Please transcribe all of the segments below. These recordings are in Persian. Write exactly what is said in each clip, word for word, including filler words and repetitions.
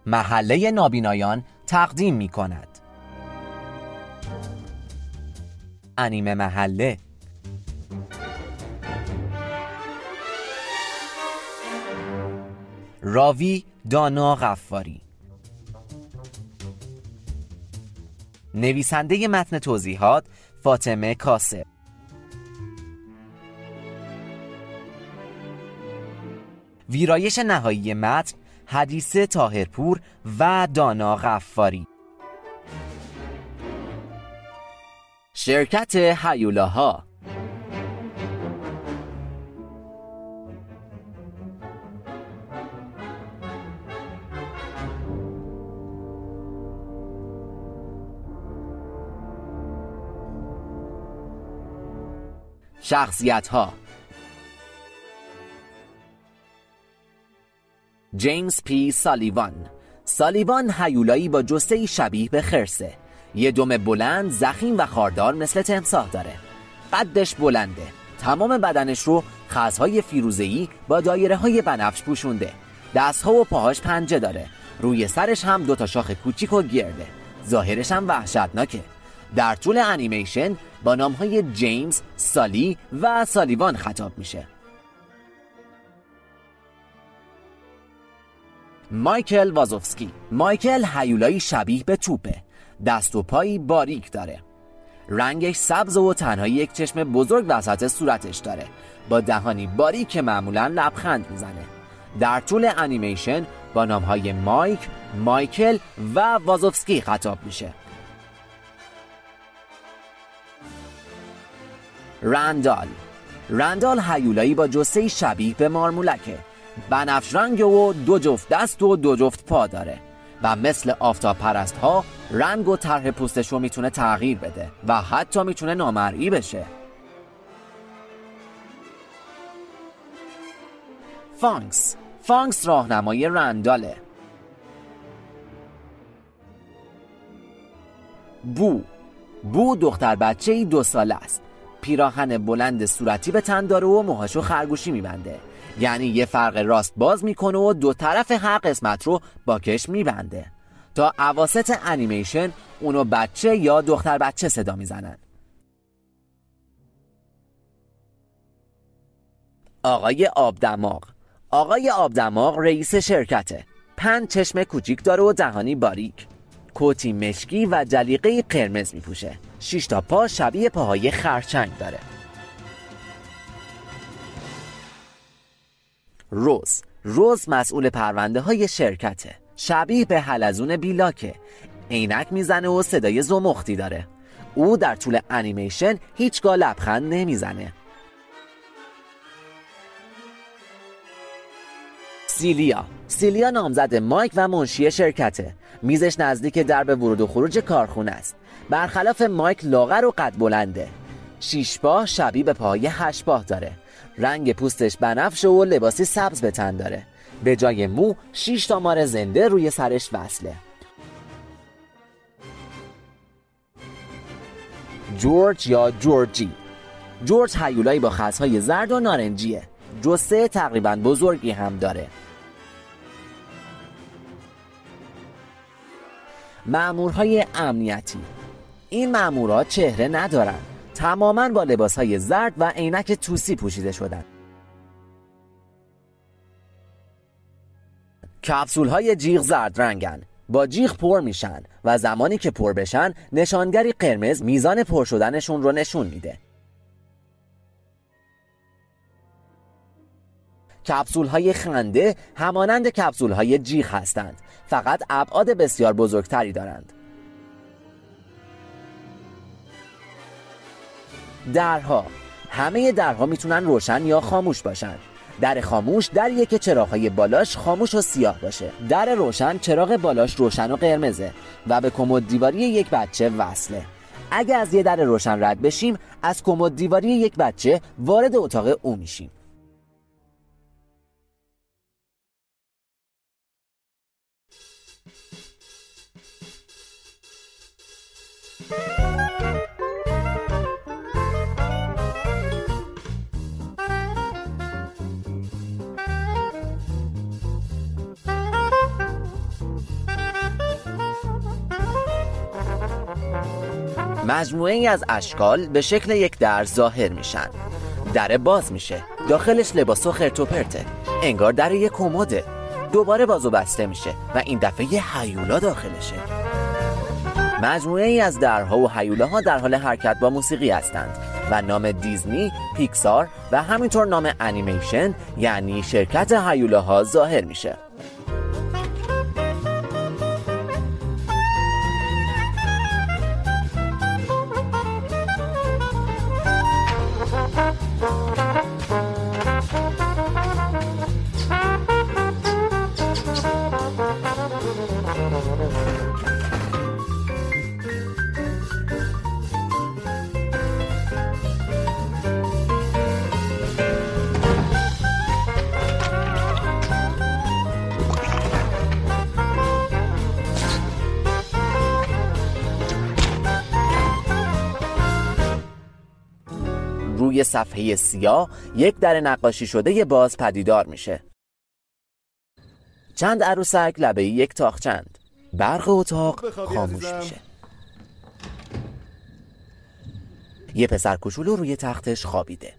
محله نابینایان تقدیم می کند. انیمه محله. راوی دانا غفاری. نویسنده متن توضیحات فاطمه کاسب. ویرایش نهایی متن حدیثه طاهرپور و دانا غفاری. شرکت هیولاها. شخصیت ها: جیمز پی سالیوان. سالیوان هیولایی با جثه‌ای شبیه به خرسه. یه دم بلند، ضخیم و خاردار مثل تمساح داره. قدش بلنده. تمام بدنش رو خزهای فیروزه‌ای با دایره‌های بنفش پوشونده. دست‌ها و پاهاش پنجه داره. روی سرش هم دو تا شاخ کوچیک و گرده. ظاهرش هم وحشتناکه. در طول انیمیشن با نام‌های جیمز، سالی و سالیوان خطاب میشه. مایکل وازوفسکی. مایکل هیولایی شبیه به توپه. دست و پایی باریک داره. رنگش سبز و تنها یک چشم بزرگ وسط صورتش داره. با دهانی باریک که معمولاً لبخند میزنه. در طول انیمیشن با نام‌های مایک، مایکل و وازوفسکی خطاب میشه. رندال. رندال هیولایی با جثه‌ای شبیه به مارمولکه. بنفش رنگ و دو جفت دست و دو جفت پا داره و مثل آفتاب پرست ها رنگ و طرح پوستش رو میتونه تغییر بده و حتی میتونه نامرئی بشه. فانکس. فانکس راهنمای رنداله. بو. بو دختر بچه‌ای دو ساله است. پیراهن بلند صورتی به تن داره و موهاشو خرگوشی میبنده. یعنی یه فرق راست باز میکنه و دو طرف هر قسمت رو با کش میبنده. تا اواسط انیمیشن اونو بچه یا دختر بچه صدا میزنن. آقای آبدماغ. آقای آبدماغ رئیس شرکته. پنج چشم کوچیک داره و دهانی باریک. کتی مشکی و جلیقه قرمز میپوشه. شش تا پا شبیه پاهای خرچنگ داره. روز. روز مسئول پرونده های شرکته. شبیه به حلزون بیلاکه. عینک میزنه و صدای زمختی داره. او در طول انیمیشن هیچگاه لبخند نمیزنه. سیلیا. سیلیا نامزد مایک و منشی شرکته. میزش نزدیک درب ورود و خروج کارخونه است. برخلاف مایک لاغر و قد بلنده. شیش پا شبیه به پاهای هشت پا داره. رنگ پوستش بنفش و لباسی سبز به تن داره. به جای مو شیش تا مار زنده روی سرش وصله. جورج یا جورجی. جورج هیولایی با خزهای زرد و نارنجیه. جثه تقریباً بزرگی هم داره. مامورهای امنیتی. این مامورها چهره ندارن. تماماً با لباسهای زرد و عینک توسی پوشیده شدن. کپسول‌های جیغ زرد رنگن. با جیغ پر میشن و زمانی که پر بشن نشانگری قرمز میزان پر شدنشون رو نشون میده. کپسول‌های خنده همانند کپسول‌های جیغ هستند، فقط ابعاد بسیار بزرگتری دارند. درها. همه درها میتونن روشن یا خاموش باشن. در خاموش دریه که چراغ‌های بالاش خاموش و سیاه باشه. در روشن چراغ بالاش روشن و قرمزه و به کمد دیواری یک بچه وصله. اگه از یه در روشن رد بشیم از کمد دیواری یک بچه وارد اتاق او میشیم. مجموعه ای از اشکال به شکل یک در ظاهر میشن. در باز میشه، داخلش لباس و خرت و پرته، انگار در یک کمده. دوباره باز و بسته میشه و این دفعه یه هیولا داخلشه. مجموعه ای از درها و هیولاها در حال حرکت با موسیقی هستند و نام دیزنی، پیکسار و همینطور نام انیمیشن یعنی شرکت هیولاها ظاهر میشه. روی صفحه سیاه یک در نقاشی شده باز پدیدار میشه. چند عروسک لبه یک تاقچند. برق اتاق خاموش میشه. یه پسر کوچولو روی تختش خوابیده.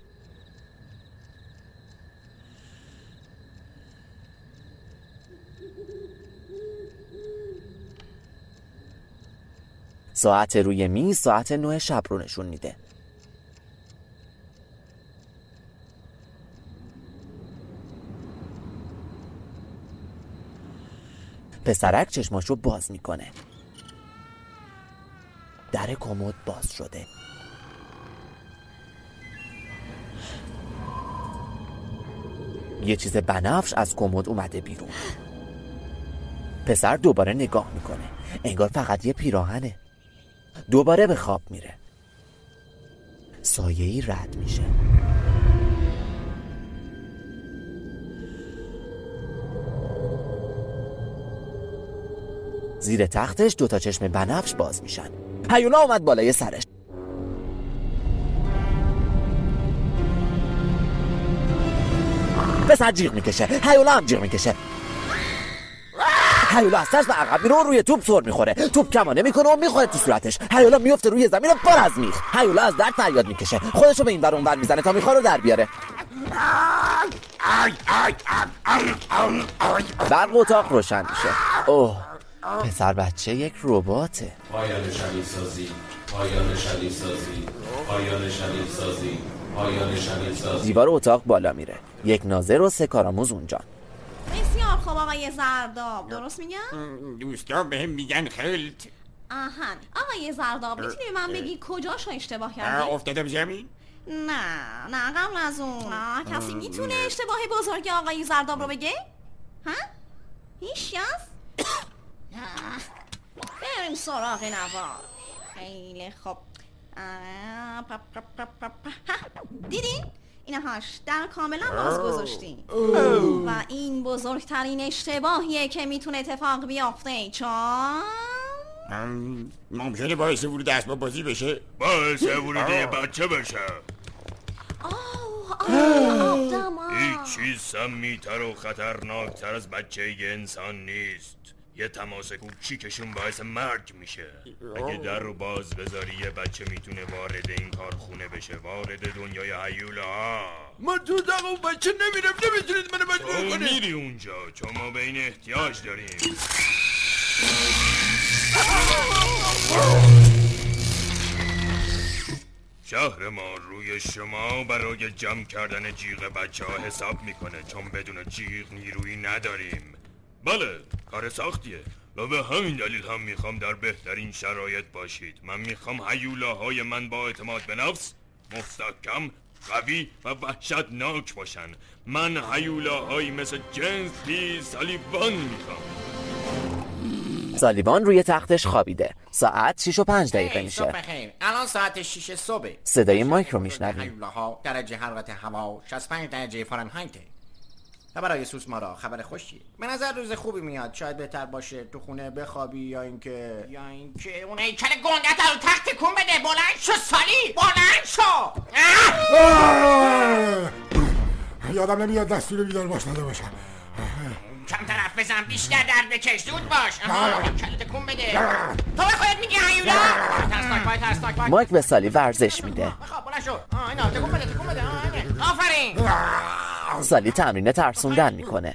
ساعت روی میز ساعت نه شب رو نشون میده. پسرک چشماشو باز میکنه. در کمد باز شده. یه چیز بنفش از کمد اومده بیرون. پسر دوباره نگاه میکنه. انگار فقط یه پیراهنه. دوباره به خواب میره. سایه‌ای رد میشه. زیر تختش دوتا چشم بنفش باز میشن. هیولا اومد بالای سرش. پسر جیغ میکشه. هیولا هم جیغ میکشه. هیولا از ترس به عقب میره و روی توپ سر میخوره. توپ کمانه میکنه و میخوره تو صورتش. هیولا میفته روی زمین و پر از میخ. هیولا از درد فریاد میکشه. خودشو به این ور اون ور میزنه تا میخوره در بیاره. برق اتاق روشن میشه. اوه، پسر بچه یک رباته. پایان شبیه سازی، پایان شبیه سازی، پایان شبیه سازی، پایان شبیه سازی. دیوار اتاق بالا میره. یک ناظر و سه کارآموز اونجا. بسیار خوب آقای زرداب، درست میگم؟ دوستان بهم میگن خلط. آهان، آقای زرداب میتونی به من بگی کجاشو اشتباه کردی؟ افتادم زمین؟ نه، نه قبل از اون. آه، کسی میتونه اشتباه بزرگ آقای زرداب رو بگه؟ ها؟ هیچ کس؟ بریم سراغ نوار. خیلی خوب. دیدین؟ اینهاش در کاملا باز گذاشتین و این بزرگترین اشتباهیه که میتونه اتفاق بیافته، چون ممکنه باعث ورود اسباب بازی بشه. باعث ورود یه بچه بشه. هیچ چیز سمی‌تر و خطرناکتر از بچه یه انسان نیست. یه تماس کوچیکشون باعث مرگ میشه. اگه در رو باز بذاری یه بچه میتونه وارد این کارخونه بشه، وارد دنیای هیولا. من تو اتاق اون بچه نمیرم، نمیتونید منو مجبور کنید. تو میری اونجا چون ما به این احتیاج داریم. شهر ما روی شما برای جمع کردن جیغ بچه ها حساب میکنه، چون بدون جیغ نیرویی نداریم. بله، کار سختیه و به همین دلیل هم میخوام در بهترین شرایط باشید. من میخوام هیولاهای من با اعتماد به نفس، مستحکم، قوی و وحشتناک باشن. من هیولاهایی مثل جیمز تی سالیوان میخوام. سالیوان روی تختش خوابیده. ساعت شش و پنج دقیقه میشه. صبح بخیر. الان ساعت شش صبح. صدای مایک رو میشنویم. هیولاها درجه حرارت هوا شصت و پنج درجه فارنهایته. و برای سوسمارا خبر خوشی. به نظر روز خوبی میاد. شاید بهتر باشه تو خونه بخوابی یا اینکه یا اینکه اون هیکل گندت رو تخت تکون بده. بلند شو سالی، بلند شو. یادم نمیاد دستور بیدار باش داده باشم. کم طرف حرف بزن، بیشتر درد بکش، زود باش. کلت تکون بده. تو به خودت میگی هیولا؟ ترسناک پای ترسناک پای. مایک به سالی ورزش میده. خب بلند شو. آ اینا تکون بده تکون بده. آفرین. سالی تمرین ترسوندن میکنه.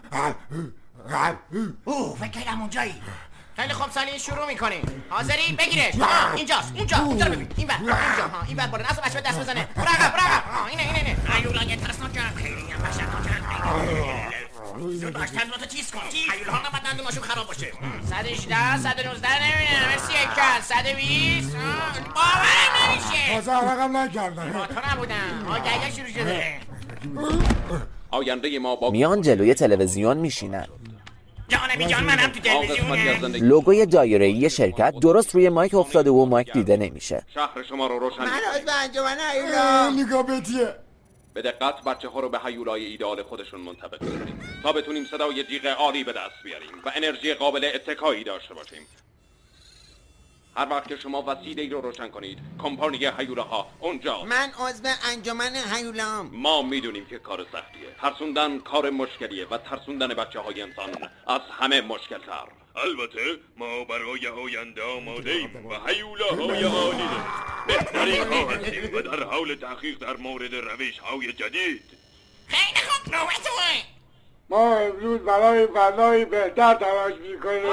اوه فکر کردم اونجایی. خیلی خوب سالی شروع میکنیم. حاضری؟ بگیرش. آه اینجاست. اونجا. اونجا رو ببین. این بر. اینجا. ها این بر بالا. ناس بچه‌ها دست بزنه. برو عقب برو عقب. آه اینه اینه اینه. هیولا یه ترسناک خیلی هم وحشتناک. زود باش تندراتو تیز کن. هیولا نباید دندوناشون خراب باشه. صد و هجده صد و نوزده نمیدونم. مرسی یکل. صد و بیست. باورم نمیشه. تازه رقم نکردن. تو نبودم. آگهی شروع شده. آینده ما با میان جلوی تلویزیون میشینن. جانبی جان منم تو تلویزیونه. لوگوی دایره‌ای شرکت درست روی مایک افتاده و مایک دیده نمیشه. شهر شما رو روشن من عضو انجمن هیولا. نگاه بتیه. به دقت بچه ها رو به هیولای ایدئال خودشون منطبق کنیم تا بتونیم صدای جیغ عالی به دست بیاریم و انرژی قابل اتکایی داشته باشیم. هر وقت که شما وسیله‌ای رو روشن کنید، کمپانی هیولاها اونجاست. من عضو انجمن هیولام. ما میدونیم که کار سختیه. ترسوندن کار مشکلیه و ترسوندن بچه های انسان از همه مشکل‌تر. البته ما برای آینده آماده ایم و هیولاهای عالی داریم. بهترین ها هستیم و در حال تحقیق در مورد روش های جدید. خیلی خوب نوبتونه. ما امروز برای فضایی بهتر تلاش میکنیم.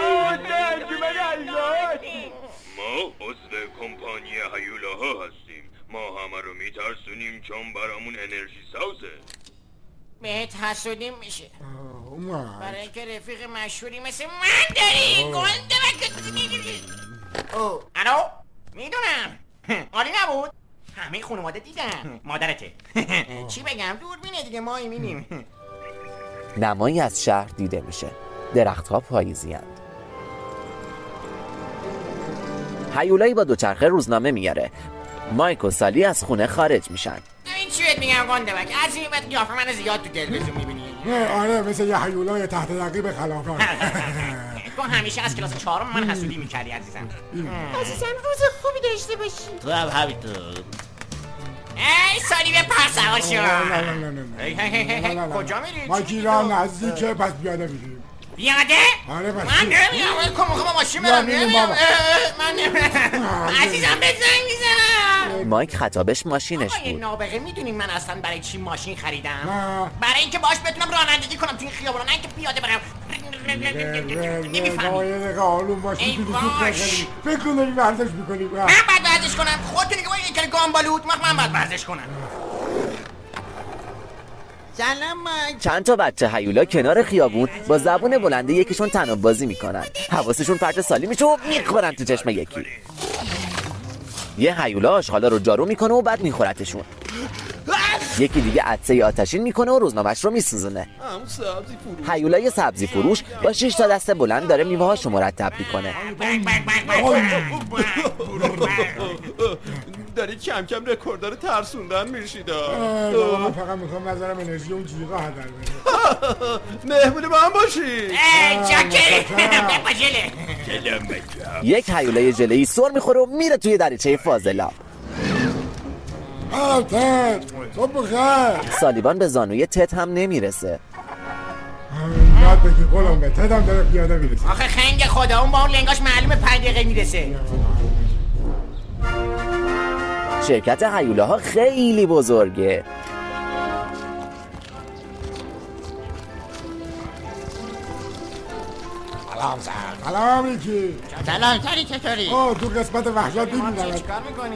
ما عضو کمپانی هیولاها هستیم. ما همه رو میترسونیم چون برامون انرژی سازه. بهت حسودیم میشه برای اینکه رفیق مشهوری مثل من داری. گنده و اوه الو میدونم عالی نبود. همه خانواده دیدن. مادرته. چی بگم دوربینه دیگه ما میبینیم. نمایی از شهر دیده میشه. درختها پاییزی اند. هیولایی با دوچرخه روزنامه میاره. مایک و سالی از خونه خارج میشن. این چی بهت میگم گنده بک از این بعد قیافه من زیاد تو تلویزیون میبینی. آره مثل یه هیولای تحت تعقیب خلافان. تو همیشه از کلاس چهارم من حسودی میکردی عزیزم. عزیزم روز خوبی داشته باشی. تو هم همینطور. ای سالی به پر سوار شو. نه نه نه نه کجا میری؟ ماکی را نزدیکه پس بیاده میریم. بیاده؟ آره پس من نمیام. کم کم ماشین برم نمیام. من نمیام. عزیزم به زنگ میزنم. مایک خطابش ماشینش آقای بود. نابغه میدونین من اصلا برای چی ماشین خریدم؟ نه. برای اینکه باش بتونم رانندگی کنم تو این خیابون، نه اینکه پیاده برم. نمیفهمی؟ یه دقیقه آلوم باشی. ای باش. فکر کن داریم ورزش میکنیم. من باید ورزش کنم. خودتونی که باید یک کل گامبالود من باید ورزش کنم. سلام مایک. چند تا بچه هیولا کنار خیابون با زبون بلنده یکیشون طناب بازی میکنن. حواسشون پرت سالی میشه و میخورن تو چشم یکی. یه هیولا آشغالا رو جارو میکنه و بعد میخورتشون. یکی دیگه عدسه آتشین میکنه و روزنامه‌اش رو میسوزونه. هیولای سبزی فروش با شش تا دست بلند داره میوه‌هاشو مرتب میکنه. دارید کم کم رکورددار ترسوندن میشید. من فقط میخوام نظرم انرژی اون جیغا هدر بره. مهمون من باشید. ای جاکری بپاجله. یک هیولای ژله‌ای سر میخوره و میره توی دریچه فاضلا. آه تد صبح بخیر. سالیوان به زانوی تد هم نمیرسه. یاد بگی قولم به تد هم داره پیاده میرسه. آخه خنگ خدا اون با اون لنگاش معلومه پنج دقیقه میرسه. شرکت هیولاها خیلی بزرگه. سلام سر. سلام یکی. سلام تاری چطوری؟ آه تو قسمت وحشت ما ببینم. چی کار میکنی؟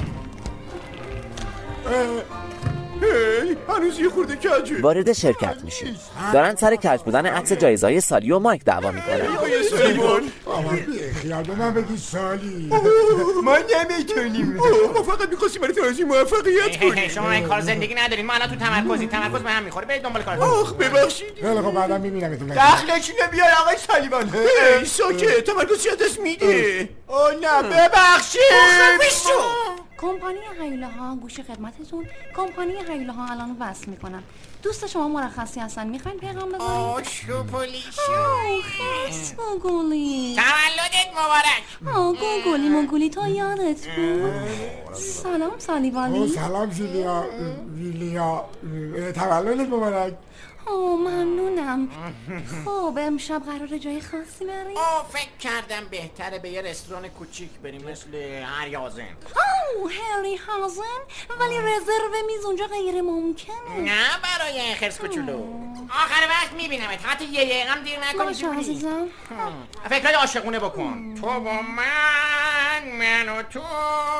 هی هنوز یه خورده کجه. وارد شرکت میشیم. دارن سر کج بودن عکس جایزه‌های سالی و مایک دعوا میکنن. آقای سلیمان آما خیال به من بگی سالی. ما نمیتونیم. ما فقط میخواستیم برای ترازی موفقیت کنیم. شما این کار زندگی ندارین. ما الان تو تمرکزیم. تمرکز به هم میخوره. برید دنبال کارتون. آخ ببخشید. خیلی خب بعدا میبینم. دخلش نمیاد آقای سلیمان. ای ساکت تمرکز چی دست میده. اوه نه ببخشید. کمپانی هیولاها گوش خدمتتون. کمپانی هیولاها الان وصل میکنم. دوست شما مرخصی هستن میخواین پیغام بذارید؟ آه شوپولی آه خیلی گوگولی. تولدت مبارک. آه گوگولی مگولی تو یادت بود. سلام سالیوانی. سلام سیلیا ویلیا تولدت مبارک. اوه ممنونم. خب امشب قراره جای خاصی بریم؟ آه فکر کردم بهتره به یه رستوران کوچیک بریم مثل هریازن. اوه هری هازن، ولی رزرو میز اونجا غیر ممکنه. نه برای خرس کوچولو. آخر وقت میبینمت، حتی یه یه هم دیر نکنی. باشه عزیزم. فکرهای عاشقونه بکن. تو با من، من و تو.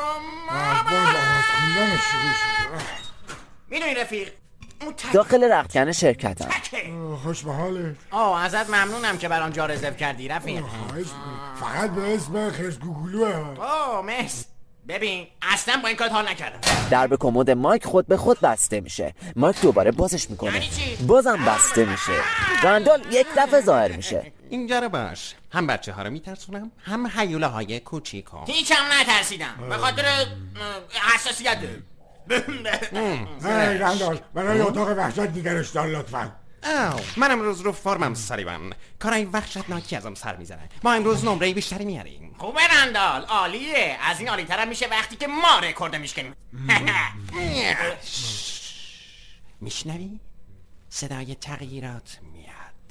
میدونی رفیق داخل رختکن شرکتم. خوش به حالت. آه ازت ممنونم که برام جا رزرو کردی رفیق. فقط به اسم خرس گوگلوه. آه مرسی. ببین اصلا با این کارت حال نکردم. درب کمد مایک خود به خود بسته میشه. مایک دوباره بازش میکنه. یعنی چی؟ بازم بسته میشه. رندال یک دفعه ظاهر میشه. اینجا رو باش. هم بچه ها رو میترسونم هم هیوله های کوچیک ها. هیچ هم نترسیدم به خاطر حساسیت. ای رندال برای اتاق وحشت نگرش دار لطفا. آو من امروز رو فرمم سالیوان. کارهای وحشتناکی ازم سر میزنه. ما امروز نمره بیشتری میاریم. خوبه رندال عالیه. از این عالی ترم میشه وقتی که ما رکورد میشکنیم. میشنوی؟ صدای تغییرات میاد.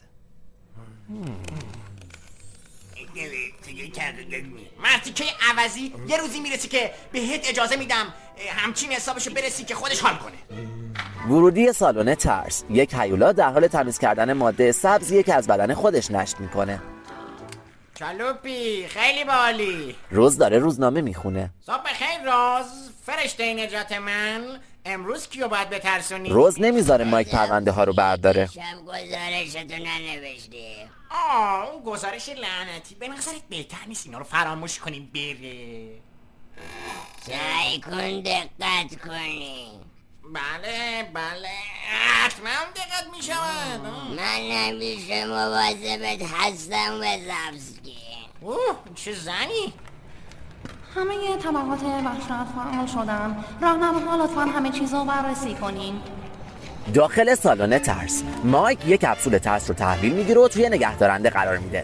مرتی که عوضی یه روزی میرسی که بهت اجازه میدم همچین حسابشو برسی که خودش حال کنه. ورودی سالن ترس. یک هیولا در حال تمیز کردن ماده سبزیه که از بدن خودش نشت میکنه. چالوپی خیلی بالی. روز داره روزنامه میخونه. صبح بخیر راز، فرشته نجات من. امروز کیو باید بترسونی؟ روز نمیذاره مایک پرونده ها رو برداره. شب گزارشتو ننوشتی. آه اون گزارش لعنتی به نظرت بهتر نیست اینا رو فراموش کنیم بره؟ سعی کن دقت کنی. بله بله حتما دقت میشود. من همیشه مواظبت هستم وزفسکی. اوه چه زنی؟ همه طبقات وحشت فعال شدن. راهنماها لطفاً همه چیزو بررسی کنین. داخل سالن ترس مایک یک کپسول ترس رو تحویل میگیره و توی نگهدارنده قرار میده.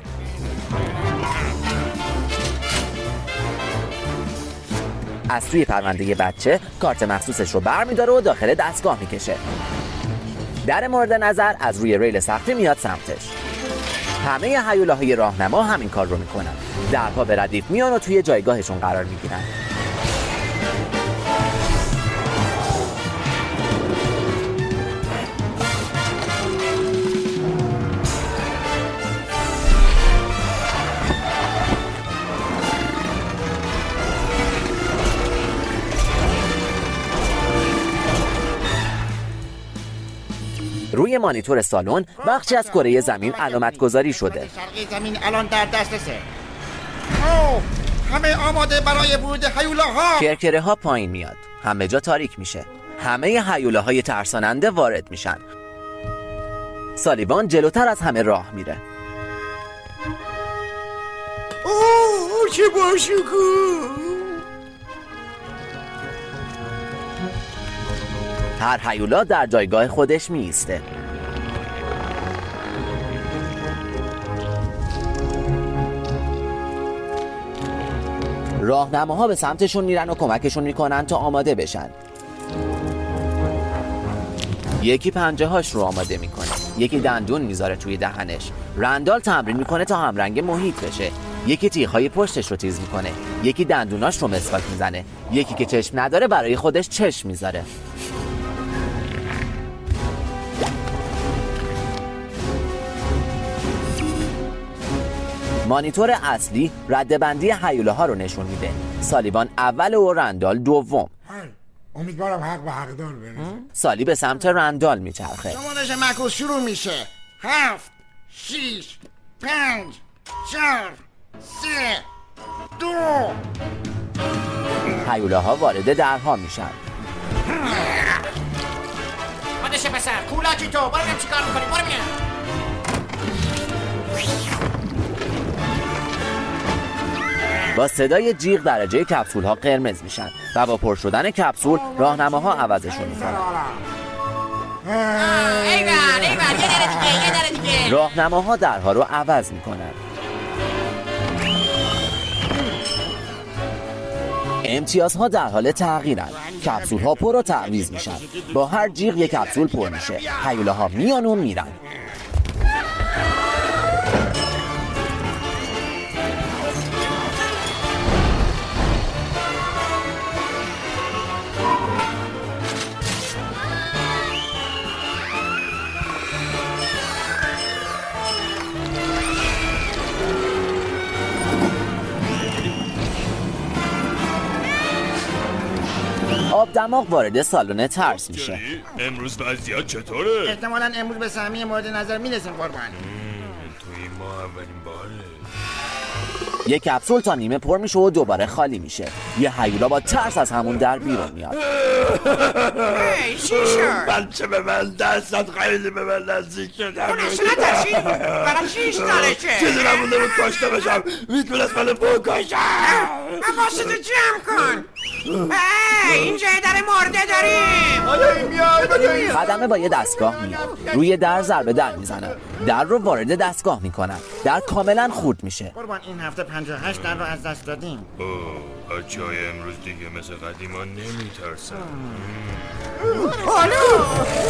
از توی پرونده بچه کارت مخصوصش رو برمیداره و داخل دستگاه میکشه. در مورد نظر از روی ریل سختی میاد سمتش. همه هیولاهای راهنما همین کار رو میکنن. درها به ردیف میان و توی جایگاهشون قرار میگیرن. روی مانیتور سالن بخشی از کره زمین علامت گذاری شده. شرقی زمین الان در دسترسه. اوه همه آماده برای ورود هیولاها. کرکره ها پایین میاد. همه جا تاریک میشه. همه هیولاهای ترساننده وارد میشن. سالیوان جلوتر از همه راه میره. اوه چه باشکوه. هر هیولا در جایگاه خودش می ایسته. راهنماها به سمتشون میرن و کمکشون میکنن تا آماده بشن. یکی پنجه هاش رو آماده میکنه، یکی دندون میذاره توی دهنش. رندال تمرین میکنه تا همرنگ محیط بشه. یکی تیغ‌های پشتش رو تیز میکنه، یکی دندوناش رو مسواک میزنه، یکی که چشم نداره برای خودش چشم میذاره. مانیتور اصلی ردبندی هیولاها رو نشون میده. سالیوان اول و رندال دوم. امیدوارم حق به حقدار برسه. سالی به سمت رندال میچرخه. شمارش معکوس شروع میشه. هفت شیش پنج چهار سه دو. هیولاها وارد درها میشن. مادشه پسر کولاکی تو برو ببینم چی کار میکنی. برو ببینم. با صدای جیغ درجه کپسول ها قرمز میشن و با پر شدن کپسول راهنماها عوضشون میکنن. راهنماها درها رو عوض میکنن. امتیازها در حال تغییرن. کپسول ها پر و تعویض میشن. با هر جیغ یک کپسول پر میشه. هیولاها میان و میرن. آب دماغ وارد سالن ترس میشه. امروز وضعیت چطوره؟ احتمالاً امروز به سهمیه مورد نظر میرسیم قربان. توی ما اولین باله. یک کپسول تا نیمه پر میشه و دوباره خالی میشه. یه هیولا با ترس از همون در بیرون میاد. هی چی شد؟ بچه به من دستت خیلی به من نزدیک شدم. اون اصلا ترسید برای چی ایستانشه؟ چیزی نمونده بود کشته بشم. میتونست من بکشم. حواستو جمع کن. هی اینجا در مرده داریم. آیا این میاد؟ خدمه با یه دستگاه میاد. روی در ضربه در میزنن. در رو وارد دستگاه میکنن. در کاملا خورد میشه. قربان این هفته پنجاه و هشت در رو از دست دادیم. اوه بچه های امروز دیگه مثل قدیما نمیترسن. حالا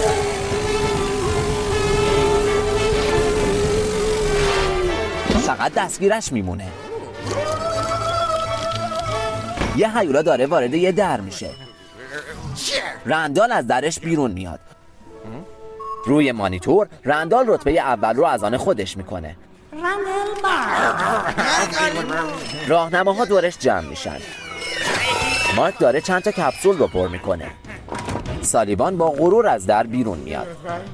فقط دستگیرش میمونه. یه هیولا داره وارد یه در میشه. رندال از درش بیرون میاد. روی مانیتور رندال رتبه اول رو از آن خودش میکنه. راهنماها دورش جمع میشن. مارک داره چند تا کپسول رو پر میکنه. سالیوان با غرور از در بیرون میاد.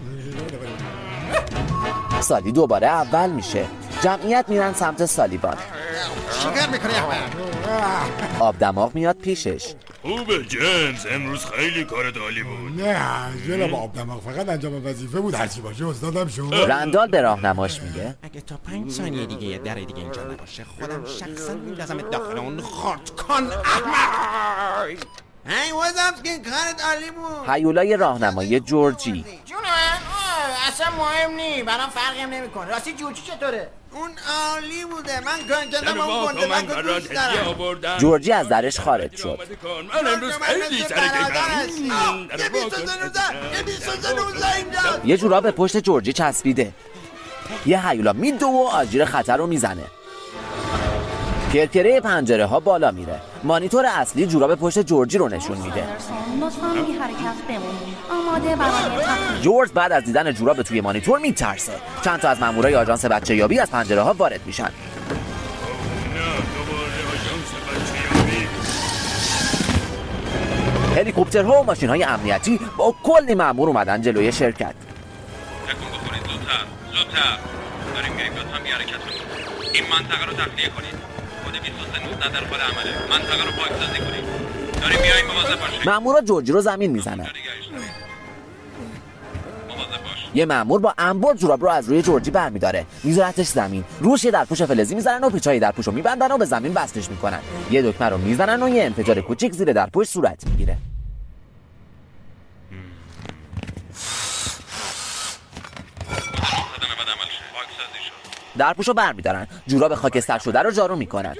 سالی دوباره اول میشه. جمعیت میرن سمت سالیوان. چیکار میکنی احمد؟ آب دماغ میاد پیشش. خوبه جیمز، امروز خیلی کارت عالی بود. نه جناب آب دماغ فقط انجام وظیفه بود. هرچی باشه استادم شما. رندال به راهنماش میگه اگه تا پنج ثانیه دیگه یه در دیگه اینجا نباشه خودم شخصا میندازم داخل اون خورد کن احمد. هی وزمسکین کارت عالی بود. هیولای راهنمایی جورجی. جون من اصلا مهم نی، برام فرقی هم نمیکنه. راستی جورجی چطوره؟ اون عالی بوده. من کنجدم اون گنده من دوست دارم. جورجی از درش خارج شد. من امروز خیلی سر یه جوراب به پشت جورجی چسبیده. یه هیولا میدو و آژیر خطر رو میزنه. کرکره پنجره ها بالا میره. مانیتور اصلی جوراب پشت جورجی رو نشون میده. جورج بعد از دیدن جوراب توی مانیتور میترسه. چند تا از مامورای آژانس بچه یابی از پنجره ها وارد میشن. هلیکوپترها و ماشین های امنیتی با کلی مامور اومدن جلوی شرکت. تکون بخورید زودتر زودتر داریم میاییم لطفا بی حرکت کنید. این منطقه رو تخلیه کنید. کد بیست و سه نوزده در حال عمله. منطقه رو پاکسازی کنید. داریم میاییم مواظب باشید. مامورا جورجی رو زمین میزنن. یه مامور با انبر جوراب رو از روی جورجی برمیداره، میذارتش زمین. روش یه درپوش فلزی میزنن و پیچای درپوش رو میبندن و به زمین وصلش میکنن. یه دکمه رو میزنن و یه انفجار کوچیک زیر درپوش صورت میگیره. درپوشو برمیدارن. جوراب خاکستر شده رو جارو میکنن.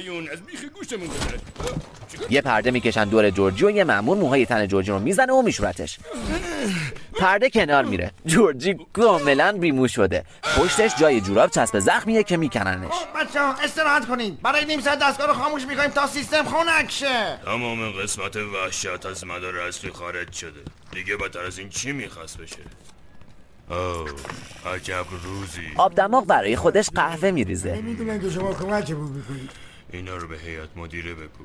یه پرده میکشن دور جورجی و یه مأمور موهای تن جورجی رو میزنه و میشورتش. پرده کنار میره. جورجی کاملا بیمو شده. پشتش جای جوراب چسب زخمیه که میکننش. بچه‌ها استراحت کنید. برای نیم ساعت دستگاه رو خاموش میکنیم تا سیستم خنک شه. تمام قسمت وحشت از مدار اصلی خارج شده. دیگه بدتر از این چی میخواست بشه؟ اوه عجب روزی. آب دماغ برای خودش قهوه میریزه. نمیدونن که شما کمکمون میکنید. اینا رو به هیئت مدیره بگو.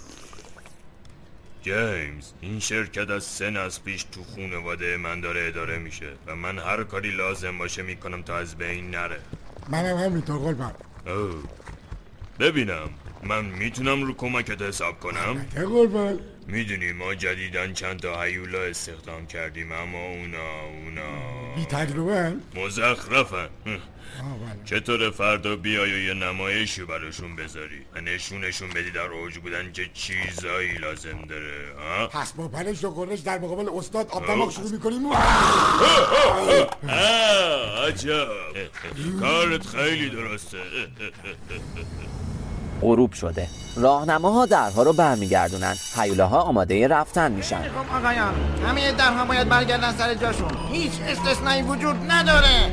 جیمز، این شرکت از سه نسل پیش تو خانواده من داره اداره میشه و من هر کاری لازم باشه میکنم تا از بین نره. منم همینطور قربان. اوه ببینم من میتونم رو کمکت حساب کنم؟ چه قربان؟ میدونی ما جدیدن چند تا هیولا استخدام کردیم اما اونا اونا بی تجربه هم؟ مزخرفن. چطور فردا بیای و یه نمایشی براشون بذاری و نشونشون بدی در اوج بودن چه چیزایی لازم داره؟ ها؟ پس با پنش و قرنش در مقابل استاد آب دماغ شروع میکنیم. عجب کارت خیلی درسته. غروب شده. راهنماها درها رو برمیگردونن. هیولاها آماده رفتن میشن. خب آقایان، همه درها باید برگردن سر جاشون. هیچ استثنایی وجود نداره.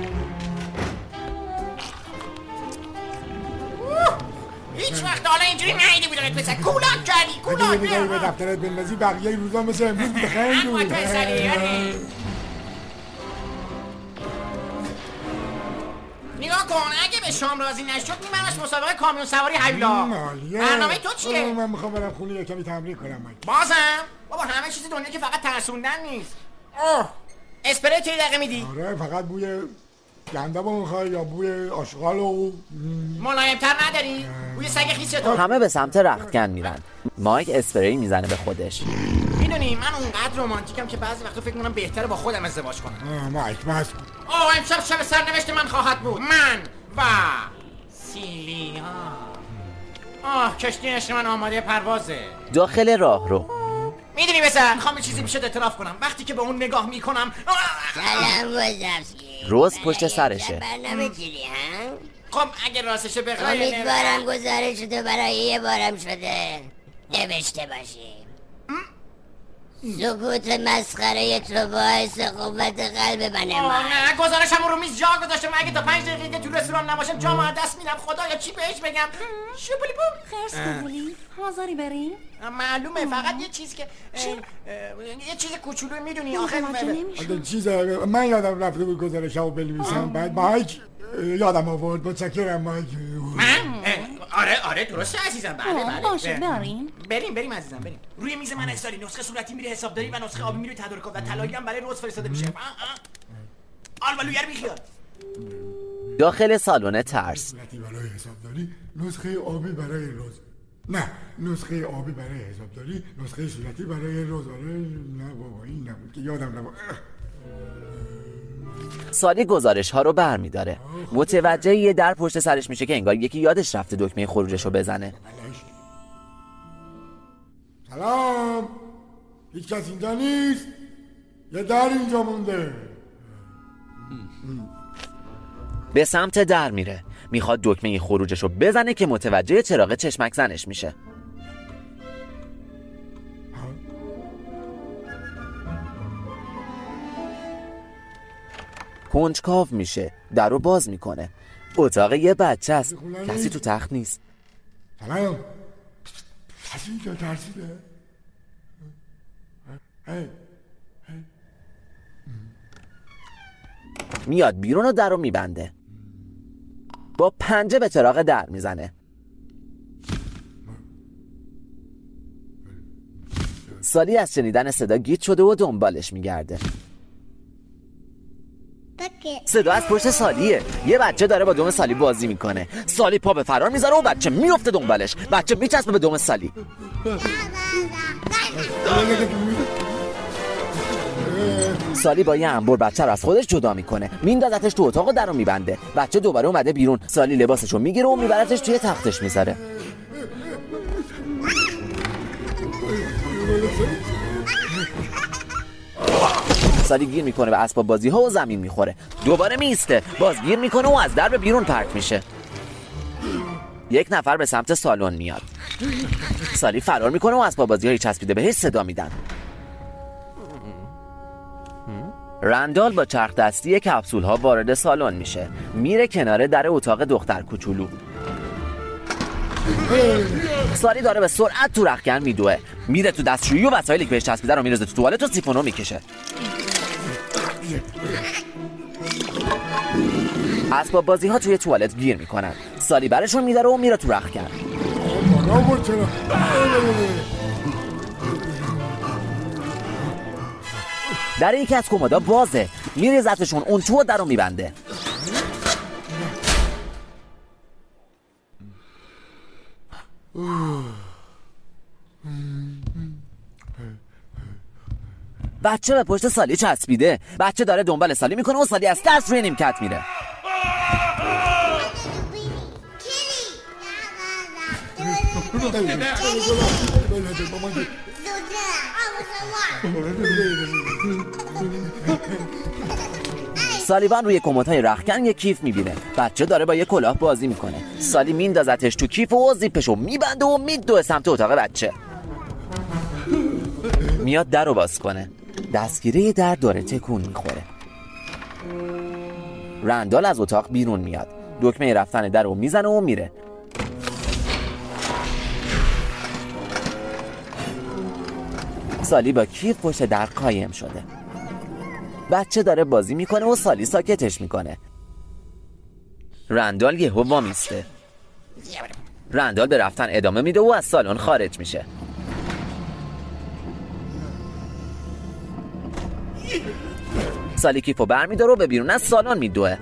هیچ وقت حالا اینجوری نهیده بودنت پسر. کولاک کردی کولاک. اگه دیگه به دفترت بندازی بقیه روزا مثل امروز بخند. اما پسری نگاه کن، اگه به شام راضی نشد میبرمش مسابقه کامیون سواری هیولا. برنامه تو چیه؟ من میخوام برم خونه یه کمی تمرین کنم. بازم؟ بابا همه چیز دنیا که فقط ترسوندن نیست. اوه اسپری چه دقیقه میدی؟ آره فقط بوی گندم میخوای یا بوی آشغال و ملایمتر نداری؟ بوی سگ خیس چطور؟ همه به سمت رختکن میرن. مایک اسپری میزنه به خودش. میدونی من اونقدر رمانتیکم که بعضی وقتا فکر میکنم بهتره با خودم ازدواج کنم. آه مایک بس. آه امشب شب سرنوشت من خواهد بود. من و سیلیا. آه کشتی عشق من آماده پروازه. داخل راه رو میدونی بسر میخوام یه چیزی پیشت اعتراف کنم. وقتی که به اون نگاه میکنم سلام وزفسکی. روز پشت سرشه. برنامه چیلی هم؟ خب اگه راستشه بخوای امیدوارم گزارش تو برای یه بارم شده نوشته باشی. سکوت مسخره تو باعث قوت قلب منه. آه نه گزارشم رو میز جا گذاشتم. اگه تا پنج دقیقه تو رستوران نباشم جامو از دست میدم. خدایا چی بهش بگم؟ شوپلی بوم خرس بولی حاضری بریم؟ معلومه فقط یه چیز که یه چیز کوچولو میدونی آخه آخه چیز من یادم رفته بود گزارشمو بنویسم. بعد مایک یادم آورد. متشکرم مایک. من آره آره درسته عزیزم. بله بله باشه بریم بریم بریم عزیزم بریم. روی میز من استاری نسخه صورتی میره حسابداری و نسخه آبی میره تدارکات و طلایی هم برای روز فرستاده میشه. آلبالویر بیخیال. داخل سالن ترس. صورتی برای حسابداری، نسخه آبی برای روز. نه نسخه آبی برای حسابداری، نسخه صورتی برای روز. آره نه بابا این نبود که یادم نبود. سالی گزارش ها رو بر می داره. متوجه یه در پشت سرش میشه که انگار یکی یادش رفته دکمه خروجش رو بزنه. سلام، هیچ کس اینجا نیست؟ یه در اینجا مونده. به سمت در میره. میخواد دکمه خروجش رو بزنه که متوجه چراغ چشمک زنش میشه. کنجکاو میشه. در رو باز میکنه. اتاق یه بچه است. کسی تو تخت نیست. سلام، کسی اینجا ترسیده؟ میاد بیرون و در رو میبنده. با پنجه به چراغ در میزنه. سالی از شنیدن صدا گیج شده و دنبالش میگرده. صدا از پشت سالیه. یه بچه داره با دم سالی بازی میکنه. سالی پا به فرار میذاره و بچه میفته دنبالش. بچه میچسبه به دم سالی. سالی با یه انبر بچه رو از خودش جدا میکنه. میندازتش تو اتاق و در رو میبنده. بچه دوباره اومده بیرون. سالی لباسش رو میگیره و میبرتش توی تختش میذاره. سالی گیر میکنه به اسباب بازی ها و زمین میخوره. دوباره میسته. باز گیر میکنه و از در به بیرون پرت میشه. یک نفر به سمت سالن میاد. سالی فرار میکنه و اسباب بازی های چسبیده بهش صدا میدن. رندال با چرخ دستی کپسول ها وارد سالن میشه. میره کنار در اتاق دختر کوچولو. سالی داره به سرعت تو رختکن میدوه. میره تو دستشویی و وسایلی که بهش چسبیده رو میرزه تو توالت و سیفونو میکشه. اسباب بازی ها توی توالت گیر میکنن. سالی برشون میداره و میره تو رختکن. در یکی از کمودا بازه. میریزتشون اون تو و در رو میبنده. بچه به پشت سالی چسبیده. بچه داره دنبال سالی میکنه و سالی از ترس روی نیمکت میره. سالیوان روی کمدهای رختکن یه کیف میبینه. بچه داره با یه کلاه بازی میکنه. سالی میندازتش تو کیف و زیپشو میبنده و میدوه سمت اتاق بچه. میاد در رو باز کنه. دستگیره در داره تکون میخوره. رندال از اتاق بیرون میاد. دکمه رفتن در رو میزنه و میره. سالی با کیف پشت در قایم شده. بچه داره بازی میکنه و سالی ساکتش میکنه. رندال یهو وامیسته. رندال به رفتن ادامه میده و از سالن خارج میشه. سالی کیفو برمیداره و به بیرون از سالن میدوه.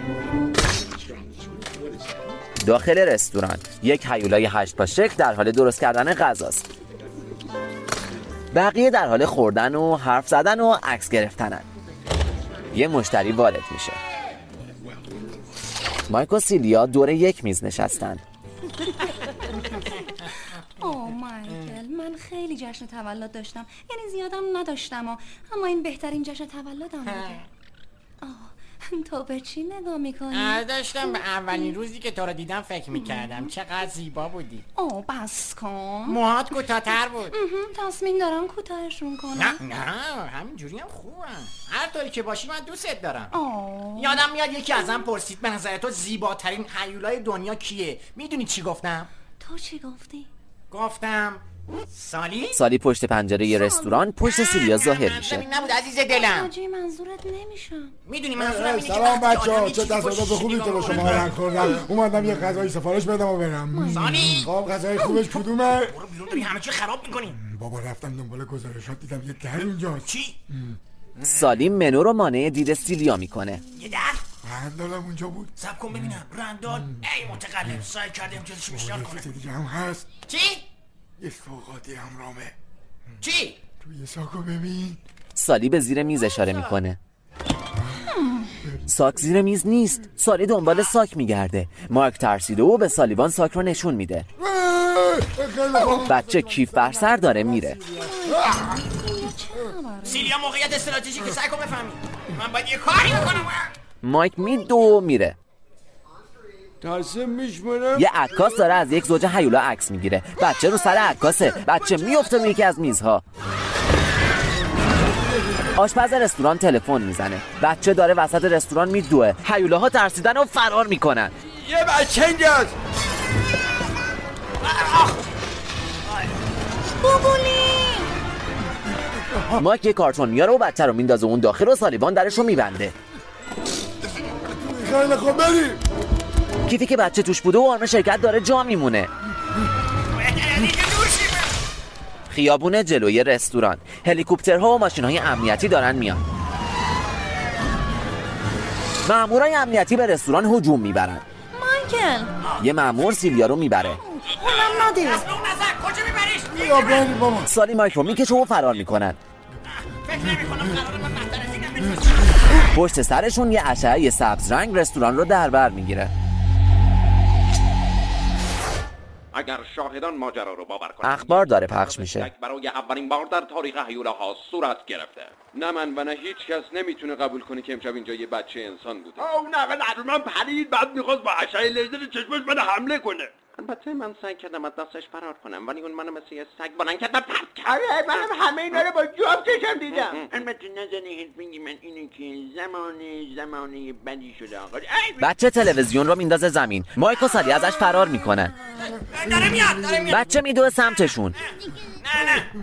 داخل رستوران یک هیولای هشت پا شکل در حال درست کردن غذاست. بقیه در حال خوردن و حرف زدن و عکس گرفتنن. یه مشتری وارد میشه. مایک و سیلیا دور یک میز نشستن. اوه مایکل، من خیلی جشن تولد داشتم، یعنی زیادم نداشتم و اما این بهترین جشن تولدم بوده. آه تو به چی نگاه میکنی؟ داشتم به اولین روزی که تو رو دیدم فکر میکردم چقدر زیبا بودی. اوه بس کن. موهات کوتاه‌تر بود. تصمیم دارم کوتاهشون کنم. نه نه همینجوری هم خوبم. هر طوری که باشی من دوستت دارم. آه. یادم میاد یکی ازم پرسید به نظر تو زیباترین هیولای دنیا کیه؟ میدونی چی گفتم؟ تو چی گفتی؟ گفتم سالی؟ سالی پشت پنجره یه رستوران پشت سیلیا ظاهر میشه. نبود عزیز دلم. حاجی منظورت نمیشم. میدونی منظورم اینه که سلام بچه‌ها، چه تصادف خوبی تو به شما رنگ خوردم. اومدم یه غذای سفارش بدم و برم. سالی خب غذای خوبش کدومه؟ برو بیرون داری همه چی خراب می‌کنی. بابا رفتم دنبال گزارشات دیدم یه در اینجاست. چی؟ سالی منو رو مانع دید سیلیا میکنه. یه در؟ رندالم اونجا بود. صبر کن ببینم. رندال ای متقلب سعی کردم جلوش بیشتر کنه. چیز دیگه هم هست. چی؟ یه سوغاتی همرامه. چی؟ توی ساکو ببین. سالی به زیر میز اشاره میکنه. ساک زیر میز نیست. سالی دنبال ساک میگرده. مارک ترسیده و به سالیوان ساک رو نشون میده. بچه کیف بر سر داره میره. سیلیا موقعیت استراتژیکی سعی کن بفهمی. من باید یه کاری بکنم. مایک میدو و میره. تصمیم میشمونم. یه عکاس داره از یک زوج هیولا عکس میگیره. بچه رو سر عکاسه. بچه میفته روی یکی از میزها. آشپز رستوران تلفن میزنه. بچه داره وسط رستوران میدوه. هیولاها ترسیدن و فرار میکنن. یه بچه اینجاست. بوبولی مایک یه کارتون میاره و بچه رو میندازه اون داخل و سالیوان درش رو میبنده. خیلی خوب بریم. کیفی که بچه توش بوده و آرم شرکت داره جا میمونه. خیابونه جلوی رستوران. هلیکوپترها و ماشین‌های امنیتی دارن میان. مامورای امنیتی به رستوران هجوم میبرن. مایکل یه مامور سیلیا رو میبره. اونم نده. کجا میبریش؟ سالی مایک رو میکشه و فرار میکنن. فکر نمی‌کنم قراره من بهتر از اینم. پشت سرشون یه اشعه سبز رنگ رستوران رو در بر میگیره. اگر شاهدان ماجرا رو باور کنند اخبار داره پخش میشه. برای اولین بار در تاریخ هیولاها صورت گرفته. نه من و نه هیچ کس نمیتونه قبول کنه که امشب اینجا یه بچه انسان بوده. او نه من من پرید بعد میخواست با اشعه لیزر چشمش من حمله کنه. البته من سعی کردم از دستش فرار کنم ولی اون منو مثل یه سگ بلند کرد و پرت کرد. آره منم همه اینا رو با جواب چشم دیدم. البته نزنید میگی من اینه که زمانه زمانه بدی شده آقا. بچه تلویزیون رو میندازه زمین. مایک و سالی ازش فرار میکنن. داره میاد داره میاد. بچه میدوه سمتشون. نه نه.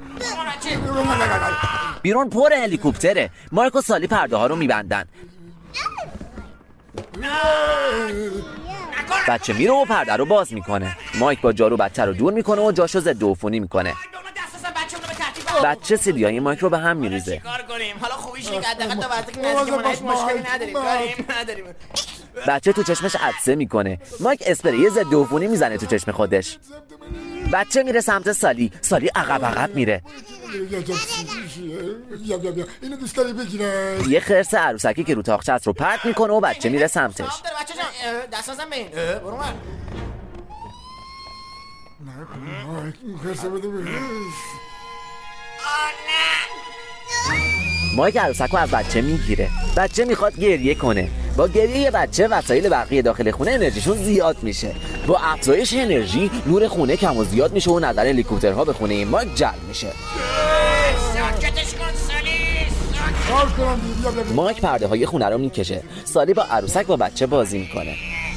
بیرون پر هلیکوپتره. مایک و سالی پرده ها رو میبندن. بچه میره و پرده رو باز میکنه. مایک با جارو بچه رو دور میکنه و جاشو ضد عفونی میکنه. بچه سیلیای مایک رو به هم میریزه. چیکار کنیم؟ حالا خوبیش اینه که حداقل تا وقتی که نزدیکمون مشکلی نداریم. کاریم نداریم. بچه تو چشمش عطسه میکنه. مایک اسپری ضد عفونی میزنه تو چشم خودش. بچه میره سمت سالی. سالی عقب عقب میره. اینو دوست داری بگیره. یه خرس عروسکی که رو تاقچه است رو پرت میکنه و بچه میره سمتش. بچه جان دست نزن به این. برو من. نه خرس بده بهش. آه نه. مایک عروسک رو از بچه میگیره. بچه میخواد گریه کنه. با گریه بچه وسایل بقیه داخل خونه انرژیشون زیاد میشه. با افزایش انرژی نور خونه کم و زیاد میشه و نظر هلیکوپترها به خونه مایک جلب میشه. ساکتش کن سالی. مایک پرده های خونه رو میکشه. سالی با عروسک با بچه بازی میکنه.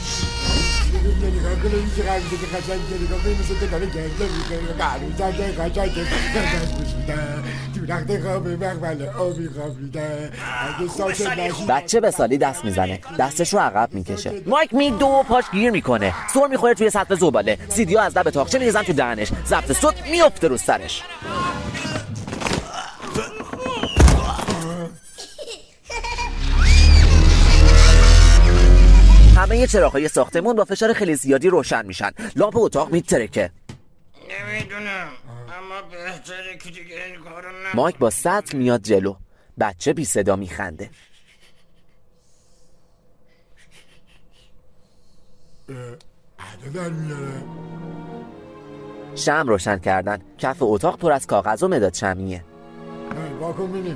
بچه به سالی دست میزنه. دستش رو عقب میکشه. مایک می دو و پاش گیر میکنه. سر میخوره توی سطل زباله. سیدیو از لب تاقچه میریزن تو دهنش. ضبط صوت میفته رو سرش. همه چراغ‌های ساختمون با فشار خیلی زیادی روشن میشن. لامپ اتاق میترکه. نمیدونم اما بهتره که دیگه این کارو نکنم. مایک با سطل میاد جلو. بچه بی صدا میخنده. عده در میاره. شمع روشن کردن. کف اتاق پر از کاغذ و مداد شمعیه. واکن بینیم.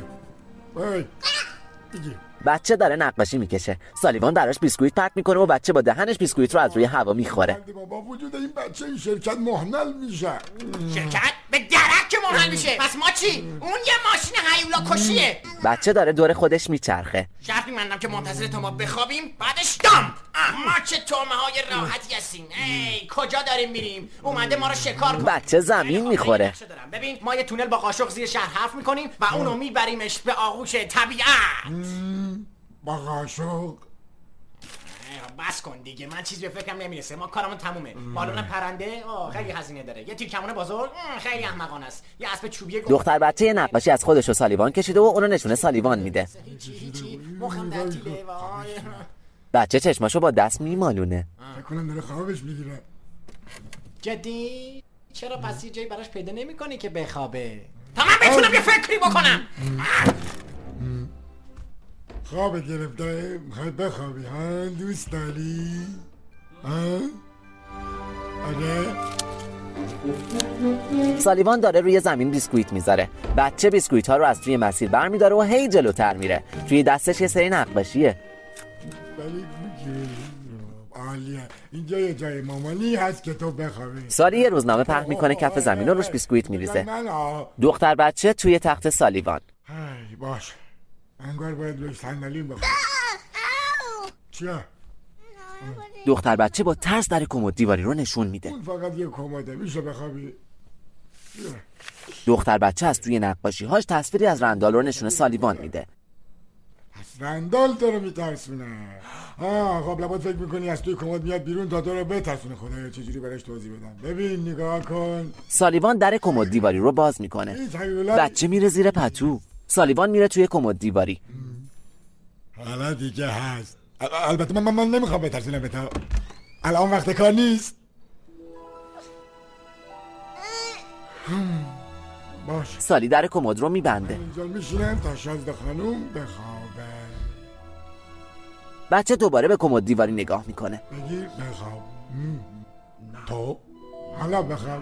بگی بچه داره نقاشی میکشه. سالیوان براش بیسکویت پرت میکنه و بچه با دهنش بیسکویت رو از روی هوا میخوره. با وجود این بچه این شرکت مهمل میشه. شرکت به درک که مهمل میشه. پس ما چی؟ اون یه ماشین هیولا کشیه. بچه داره دور خودش میچرخه. شرط می‌بندم که منتظر تا ما بخوابیم بعدش دام. ما چه تومه های راحتی هستیم. ای کجا داریم میریم؟ اومده ما رو شکار کنه. بچه زمین میخوره. ببین ما یه تونل با قاشق زیر شهر حرف میکنیم و اونو میبریمش به آغوش طبیعت. با قاشق بس کن دیگه، من چیزی به فکرم نمیرسه. ما کارمون تمومه. بالون پرنده آه خیلی هزینه داره. یه تیر کمونه بزرگ خیلی احمقانه است. یه اسب چوبی. دختر بچه یه نقاشی از خودش و سالیوان کشیده و اونو نشونه سالیوان میده. هیچی هیچی مخم تعطیله. بچه چشماشو با دست میمالونه. فکر کنم داره خوابش میگیره. جدی؟ چرا پس یه جایی براش پیدا نمی‌کنی که بخوابه؟ تا من بتونم یه فکری بکنم. خوابت گرفته؟ میخوای بخوابی ها دوست داری؟ ها؟ آره؟ سالیوان داره روی زمین بیسکویت میذاره. بچه بیسکویت ها رو از توی مسیر برمیداره و هی جلوتر میره. توی دستش یه سری نقاشیه. ولی عالیه. اینجا یه جای مامانی هست که تو بخوابی. سالی یه روزنامه پهن میکنه کف زمین و روش بیسکویت میریزه. دختر بچه توی تخت سالیوان. هی باش انگار باید روی صندلیم بخواب. چیه؟ دختر بچه با ترس در کمد دیواری رو نشون میده. اون فقط یه کمده میشه بخوابی. دختر بچه از توی نقاشی هاش تصویری از رندال رو نشونه سالیوان میده. از رندال تو رو میترسونه. آه خب لبات فکر میکنی از توی کمد میاد بیرون تا تو رو بترسونه. خدایا چجوری براش توضیح بدم. ببین نگاه کن. سالیوان در کمد دیواری رو باز میکنه. بچه میره زیر پتو. سالیوان میره توی کمد دیواری. حالا دیگه هست. البته من, من, من نمیخوام بترسونم به تا. الان وقت کار نیست. باش سالی در کمد رو میبنده. اینجا میشینم تا شازده خانوم بخوابه. بچه دوباره به کمد دیواری نگاه میکنه. بگیر بخواب. تو حالا بخواب.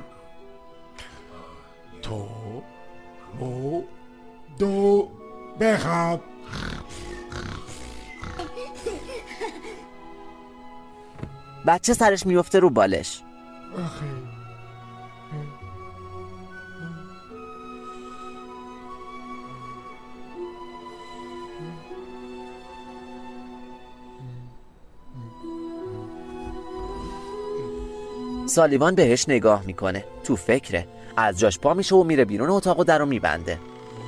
تو او دو بخواب. بچه سرش میفته رو بالش. آخه سالیوان بهش نگاه میکنه. تو فکره. از جاش پا میشه و میره بیرون اتاق و در رو میبنده.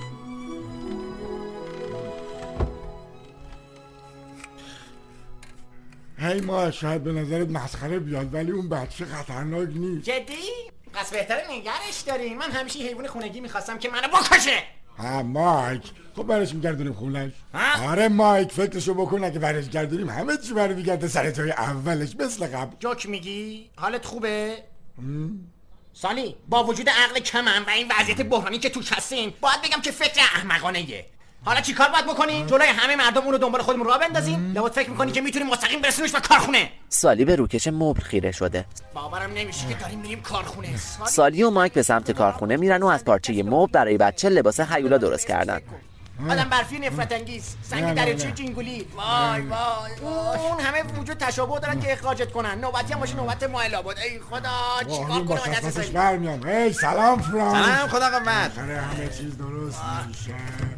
هی ما شاید به نظرت مسخره بیاد ولی اون بچه خطرناک نیست. جدی؟ پس بهتره نگرش داریم. من همیشه حیوان خونگی میخواستم که منو بکشه. ها مایک خب برش میگردونیم خونش. آره مایک فکرشو بکن اگه برش گردونیم همه چی برای میگرده سر جای اولش مثل قبل. جوک میگی؟ حالت خوبه؟ سالی با وجود عقل کمم و این وضعیت بحرانی که توش هستیم باید بگم که فکر احمقانه یه. حالا چی کار باید بکنیم؟ جلوی همه مردم اون رو دنبال خودمون راه بندازیم؟ یا فکر میکنی که میتونیم مستقیم برسونیمش به کارخونه؟ سالی به روکش مبل خیره شده. باورم نمیشه که داریم میریم کارخونه. سالی و مایک به سمت کارخونه میرن و از پارچه مبل برای بچه لباس هیولا درست کردن. آدم برفی نفرت انگیز، سنگ دریاچه جینگولی. وای وای وای، اون همه وجود تشابه دارن که اخراجت کنن. نوبتی هم باشه نوبت مایلا بود. ای خدا چیکار کنم با دست سایی برمیام. ای سلام فرانک. سلام خدا قوت. همه چیز درست میشه.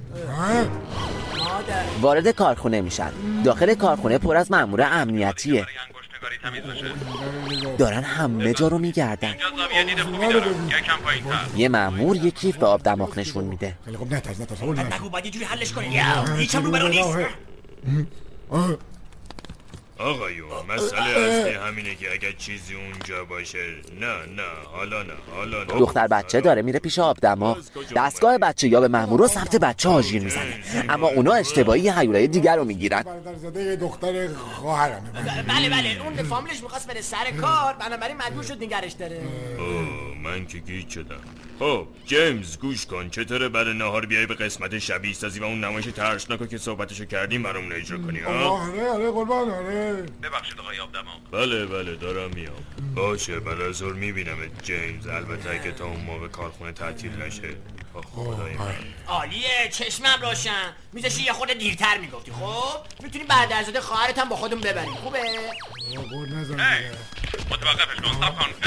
وارد کارخونه میشن. داخل کارخونه پر از مأمور امنیتیه. دارن همه جا رو میگردن. یه مأمور یه کیف به آب دماغ نشون میده. خیلی خوب نتاز نتاز اول نتاز. بگو باید یه جوری حلش کنی. هیچ هم رو برو نیست. آقایون مسئله اصلی همینه که اگر چیزی اونجا باشه. نه نه حالا نه حالا نه. دختر بچه داره میره پیش آب دماغ. دستگاه بچه یا به مأمور رو سمت بچه آژیر میزنه، اما اونا اشتباهی هیولای دیگر رو میگیرن. برادرزاده دختر خواهرمه. بله بله اون فامیلش میخواست بره سر کار، بنابراین مجبور شد نگرش داره. اوه من که گیج شدم. خب جیمز گوش کن، چطوره بعد نهار بیای به قسمت شبیه سازی و اون نمایش ترسناکو که صحبتشو کردیم برامون اجرا کنی ها؟ آره آره قربان آره. ببخشید آقای آبدماغ. بله بله دارم میام. باشه بعد از ظهر میبینمت جیمز، البته که تا اون موقع کارخونه تعطیل نشه. خدای من عالیه، چشمم روشن. میذاشی یه خورده دیرتر میگفتی. خب میتونی برادرزاده خواهرت هم با خودمون ببریم. خوبه؟ قول نزن. متوقفش کن، صاف کن.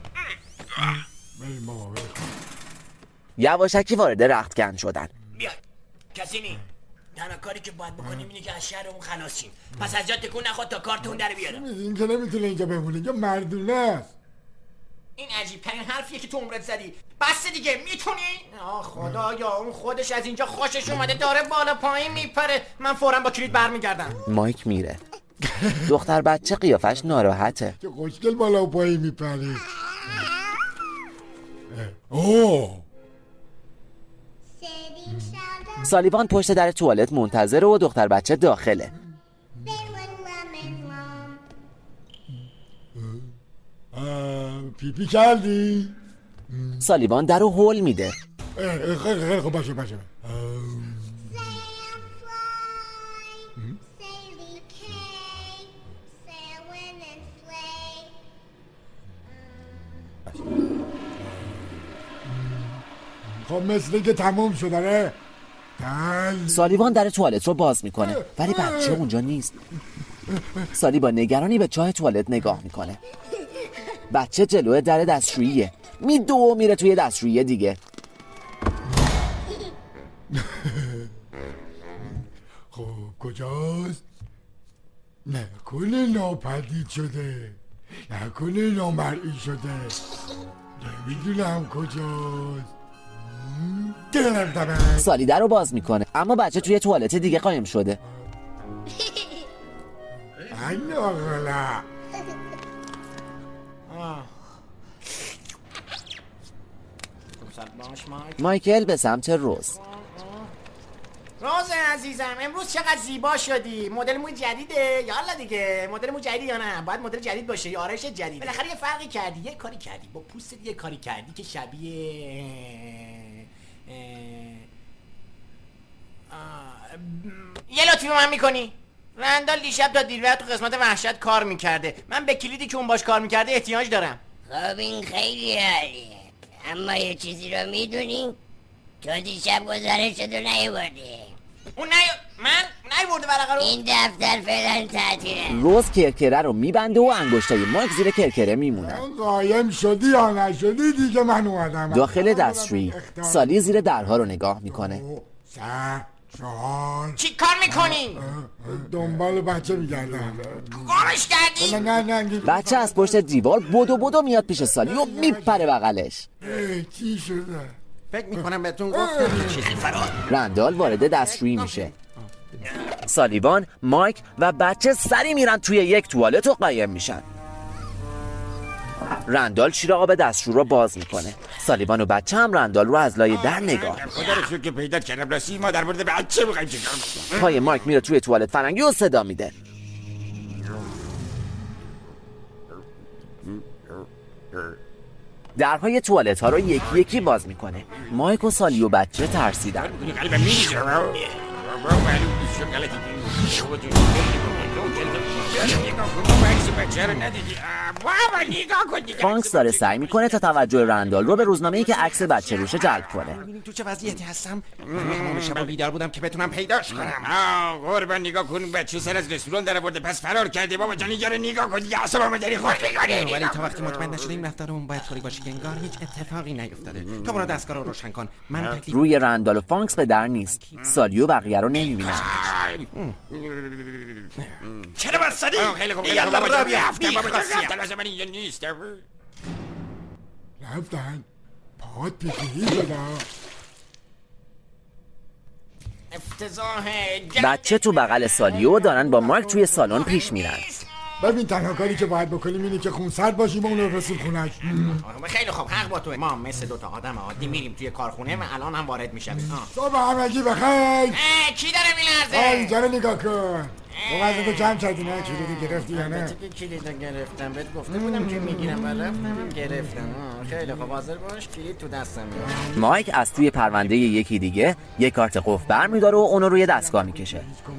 بریم بابا بریم. یواشکی وارد رختکن شدن. بیای کسی نی. تنها کاری که باید بکنیم اینه که از شهرمون خلاص شیم. پس از جا تکون نخواد تا کارتون در بیارم. این که نمیتونه اینجا بمونه، اینجا مردونه است. این عجیب ترین حرفیه که تو عمرت زدی. بس دیگه میتونی؟ آه خدایا اون خودش از اینجا خوشش اومده داره بالا پایین میپره. من فوراً با کلید برمیگردم. مایک میره. دختر بچه قیافش ناراحته. چه خوشگل بالا و پایین میپری. اوه سالیوان پشت در توالت منتظره و دختر بچه داخله. پیپی کردی؟ سالیوان در رو هول میده. خیلی خیلی خوب باشه باشه. خب مثل که تموم شد داره. سالیوان در توالت رو باز میکنه ولی بچه اونجا نیست. سالی با نگرانی به چاه توالت نگاه میکنه. بچه جلوی در دستشوییه. میدو و میره توی دستشویی دیگه. خب کجاست؟ نکنه ناپدید شده، نکنه نامرئی شده. نمیدونم کجاست. سالی در رو باز میکنه اما بچه توی توالت دیگه قایم شده. ای آقلا مایکل به سمت روز. روز عزیزم امروز چقدر زیبا شدی. مدل مو جدیده یالا دیگه. مدل مو جدید یا نه؟ باید مدل جدید باشه یا آرایش جدید. بالاخره یه فرقی کردی، یه کاری کردی با پوست، یه کاری کردی که شبیه یه لطفی به من میکنی؟ رندال دیشب تا دیر وقت تو قسمت وحشت کار میکرده. من به کلیدی که اون باش کار میکرده احتیاج دارم. خب این خیلی عالیه، اما یه چیزی رو میدونی؟ تو دیشب گزارشتو نیوردی. اون نی... من نیورده ورقه رو. این دفتر فعلا تعطیله. روز کرکره رو میبنده و انگشتای مایک زیر کرکره میمونه. قایم شدی یا نشدی دیگه من اومدم. داخل دستشویی سالی زیر درها رو نگاه میکنه. سه چهار. چی کار میکنی؟ دنبال بچه میگردم. گمش کردی؟ نه نه نه. بچه از پشت دیوار بدو بدو میاد پیش سالی و میپره بغلش. چی شده؟ فکر میکنم بهتون گفتم چیزی فرار. رندال وارد دستشویی میشه. سالیوان، مایک و بچه سری میرن توی یک توالت و قایم میشن. رندال شیر آب دستشو رو باز میکنه. سالیوان و بچه هم رندال رو از لای در نگاه. خدا رو شکر که پیدا کردم. راستی ما در مورد بچه می‌خوایم چیکار کنیم؟ پای مایک میره توی توالت فرنگی و صدا میده. درهای توالت ها رو یکی یکی باز میکنه. مایک و سالی و بچه ترسیدن. قلبم می‌ریزه. فانکس داره سعی میکنه تا توجه رندال رو به روزنامه‌ای که عکس بچه روشه جلب کنه. تو چه وضعیتی هستم؟ تمام شب بیدار بودم که بتونم پیداش کنم. آه قربان نگاه کن، بچه سر از رستوران در آورده پس فرار کرده. بابا جان یارو نگاه کن دیگه، اعصابمو داری خورد می‌کنی. ولی تا وقتی مطمئن نشدیم رفتارمون باید طوری باشه که انگار هیچ اتفاقی نیفتاده. تو برو دستگاه رو روشن کن. من تکلیف روی رندال و فانکس به در نیست. سالی و بقیه رو نمی‌بینن. چرا واسدی؟ خیلی خوب. یالا بابا بیا هفته بابا جان لازم من اینجا نیست. رفتن پاهات پیشی شده. افتضاحه. بچه تو بغل سالیو دارن با مارک توی سالن پیش میرن. ببین تنها کاری که باید بکنیم اینه که خونسرد باشیم و اون رو رسیم خونش. خیلی خوب، حق با توه. ما مثل دوتا آدم عادی میریم توی کارخونه و الان هم وارد میشیم. صبح همگی بخیر. کی داره میلرزه؟ اینجا رو نگاه کن. تو وزن تو کم کردی نه؟ کلیدی گرفتی یا نه؟ کلیدو گرفتم، بهت گفته بودم که میگیرم و رفتم گرفتم. خیلی خوب، حاضر باش کلید تو دستم میاد. مایک از توی پرونده یکی دیگه یک کارت قفل برمی‌داره و اونو روی دستگاه میکشه.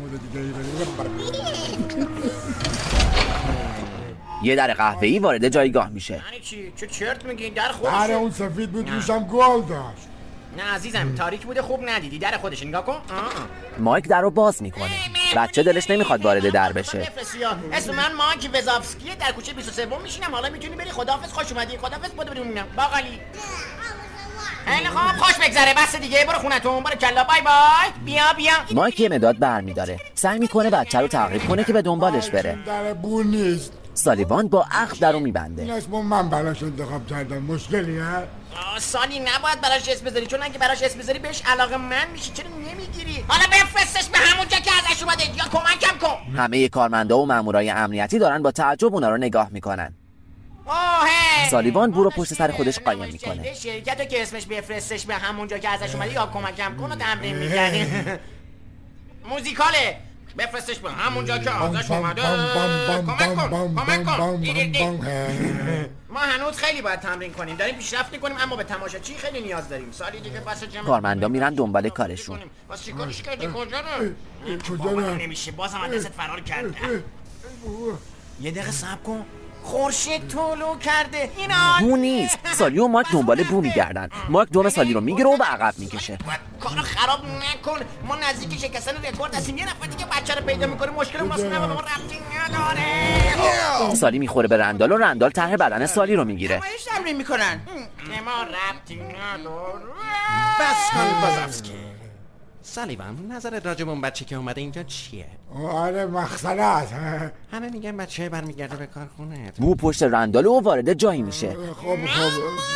یه در قهوه‌ای وارد جایگاه میشه. یعنی چی؟ چه چرت میگی؟ در خودشه. در اون سفید بود روشم گل داشت. نه عزیزم، تاریک بوده خوب ندیدی. در خودش نگاه کن. مایک در رو باز میکنه. بچه دلش نمیخواد وارد در بشه. اسم من مایک وزافسکیه، در کوچه بیست و سه میشینم. حالا میتونی بری. خداحافظ، خوش اومدی. خداحافظ، بودو بریم میبینم. باقالی. خیلی خوب، خوش بگذره. بس دیگه، برو خونتون. برو کلا، بای بای. بیا بیا. مایک یه مداد برمیداره. سعی میکنه بچه رو تعقیب کنه که به دنبالش بره. در بو نیست. سالیوان با عقل در رو میبنده. این اسمو من براش انتخاب کردم. مشکلی هست؟ سالی نباید براش اسم بذاری، چون اگه براش اسم بذاری بهش علاقه من میشی. چرا نمیگیری؟ حالا بفرستش به همونجا که ازش اومده یا کمکم کن. همه کارمندا و مامورای امنیتی دارن با تعجب اونا رو نگاه میکنن. اوه سالیوان بو رو پشت سر خودش قایم میکنه. شرکتو که اسمش بفرستش به همونجا که ازش اومده یا کمکم کن و تمرین می‌کنی. موزیکاله. بفرستش به همونجا که ازش اومده. کمک کن، کمک کن. ما هنوز خیلی باید تمرین کنیم. داریم پیشرفت می‌کنیم اما به تماشاچی خیلی نیاز داریم. سالی دیگه پس جمع. کارمندا میرن دنبال کارشون. واسه چیکارش کردی؟ کجا رو؟ کجا رو؟ نمیشه. بازم از دستت فرار کرد. یه دقیقه صبر کن. خورشید طلوع کرده. اینا بو نیست. سالی و مایک دنبال بو میگردن. مایک دوم سالی رو میگیره و به عقب میکشه. کارو خراب نکن. ما نزدیک شکستن رکورد هستیم. یه نفر دیگه بچه رو پیدا میکنه. مشکل واسه نه، ما ربطی نداره. سالی میخوره به رندال و رندال ته بدن سالی رو میگیره. ما ایش تمرین میکنن. ما ربطی نداره. بس کن بازافسکی. سالیوان، نظرت راجب اون بچه که اومده اینجا چیه؟ آره مخزنه است. همه میگن بچه برمیگرده به کارخونه. بو پشت رندال و وارد جایی میشه. خب خب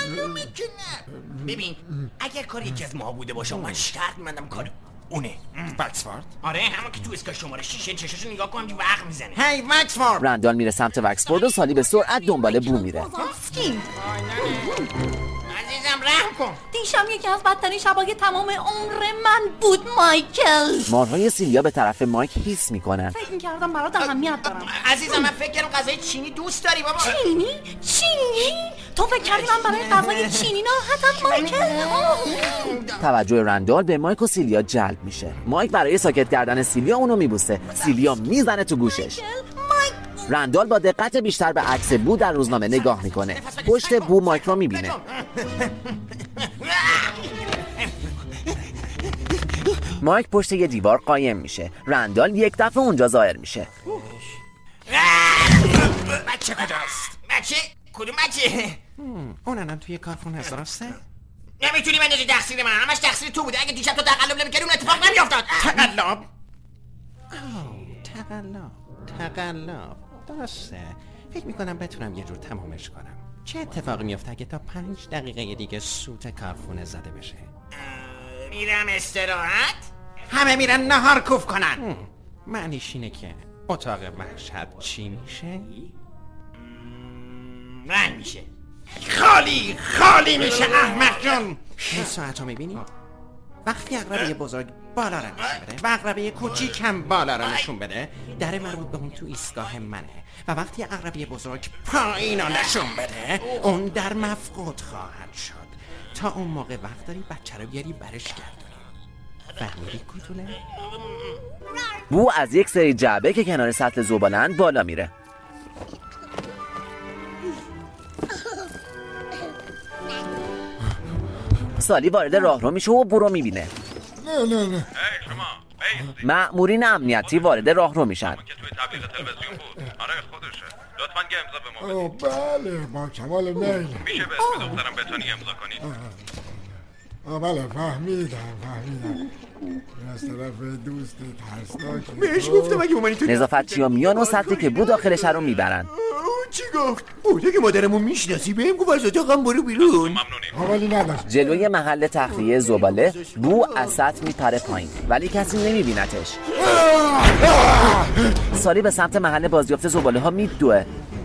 ببین اگر کار یکی از ما بوده باشه من شرط می‌بندم کار اونه. وکسفورد؟ آره همون که تو اسکا شماره شیشه چشاشو نگاه کن همینجوری وقت میزنه. هی وکسفورد. رندال میره سمت وکسفورد و سالی به سرعت دنبال بو میره. عزیزم رحم کن. دیشب یکی از بدترین شبای تمام عمر من بود مایکل. مارهای سیلیا به طرف مایک هیس میکنن. فکر میکردم برات اهمیت دارم. عزیزم من فکر کردم غذای چینی دوست داری بابا. چینی؟ چینی؟ تو فکر کردی من برای غذای چینی ناراحتم مایکل؟ توجه رندال به مایک و سیلیا جلب میشه. مایک برای ساکت کردن سیلیا اونو میبوسه. سیلیا میزنه تو گوشش. رندال با دقت بیشتر به عکس بو در روزنامه نگاه میکنه. پشت بو مایک رو میبینه. مایک پشت یه دیوار قایم میشه. رندال یک دفعه اونجا ظاهر میشه. بچه کجاست؟ بچه؟ کدوم بچه؟ اون الان توی کارخونه هست درسته؟ نمیتونی بندازی تقصیر من. همش تقصیر تو بوده. اگه دیشب تو تقلب نمی‌کردی اون اتفاق نمیافتاد. تقلب؟ تقلب تقلب درسته. فکر میکنم بتونم یه جور تمامش کنم. چه اتفاقی میفته اگه تا پنج دقیقه دیگه سوت کارخونه زده بشه؟ میرم استراحت. همه میرن نهار کوف کنن. معنیش اینه که اتاق وحشت چی میشه؟ رنگ میشه. خالی خالی میشه احمق جون. این ساعت رو میبینی؟ وقتی عقربه بزرگ بالا را نشون بده و عقربه کوچیک هم بالا را نشون بده، در مربوط به اون تو ایستگاه منه. و وقتی عقربه بزرگ پایین را نشون بده، اون در مفقود خواهد شد. تا اون موقع وقت داری بچه رو بیاری برش گردونی. فهمیدی کدومه؟ بو از یک سری جعبه که کنار سطل زباله‌اند بالا میره. سالی وارد راهرو میشه و بو رو میبینه. نه نه نه. مأمورین امنیتی وارد راهرو میشن. که توی تبلیغ تلویزیون بود. آره خودشه. لطفاً یه امضا به ما بدید. بله با کمال میل. میشه به اسم دخترم بتونی امضا کنید؟ آه بله فهمیدم فهمیدم. از طرف دوست ترسناک. بهش گفتم اگه اومدی تو نظافتچی‌ها میان و سطلی که بو داخلش رو میبرن. چی گفت؟ بوده که مادرمو میشناسی بهم گفت از اتاقم برو بیرون. حوالی نداشت. جلوی محل تخلیه زباله بو از سطل میپره پایین ولی کسی نمیبینتش. سالی به سمت محل بازیافت زباله ها میدوه.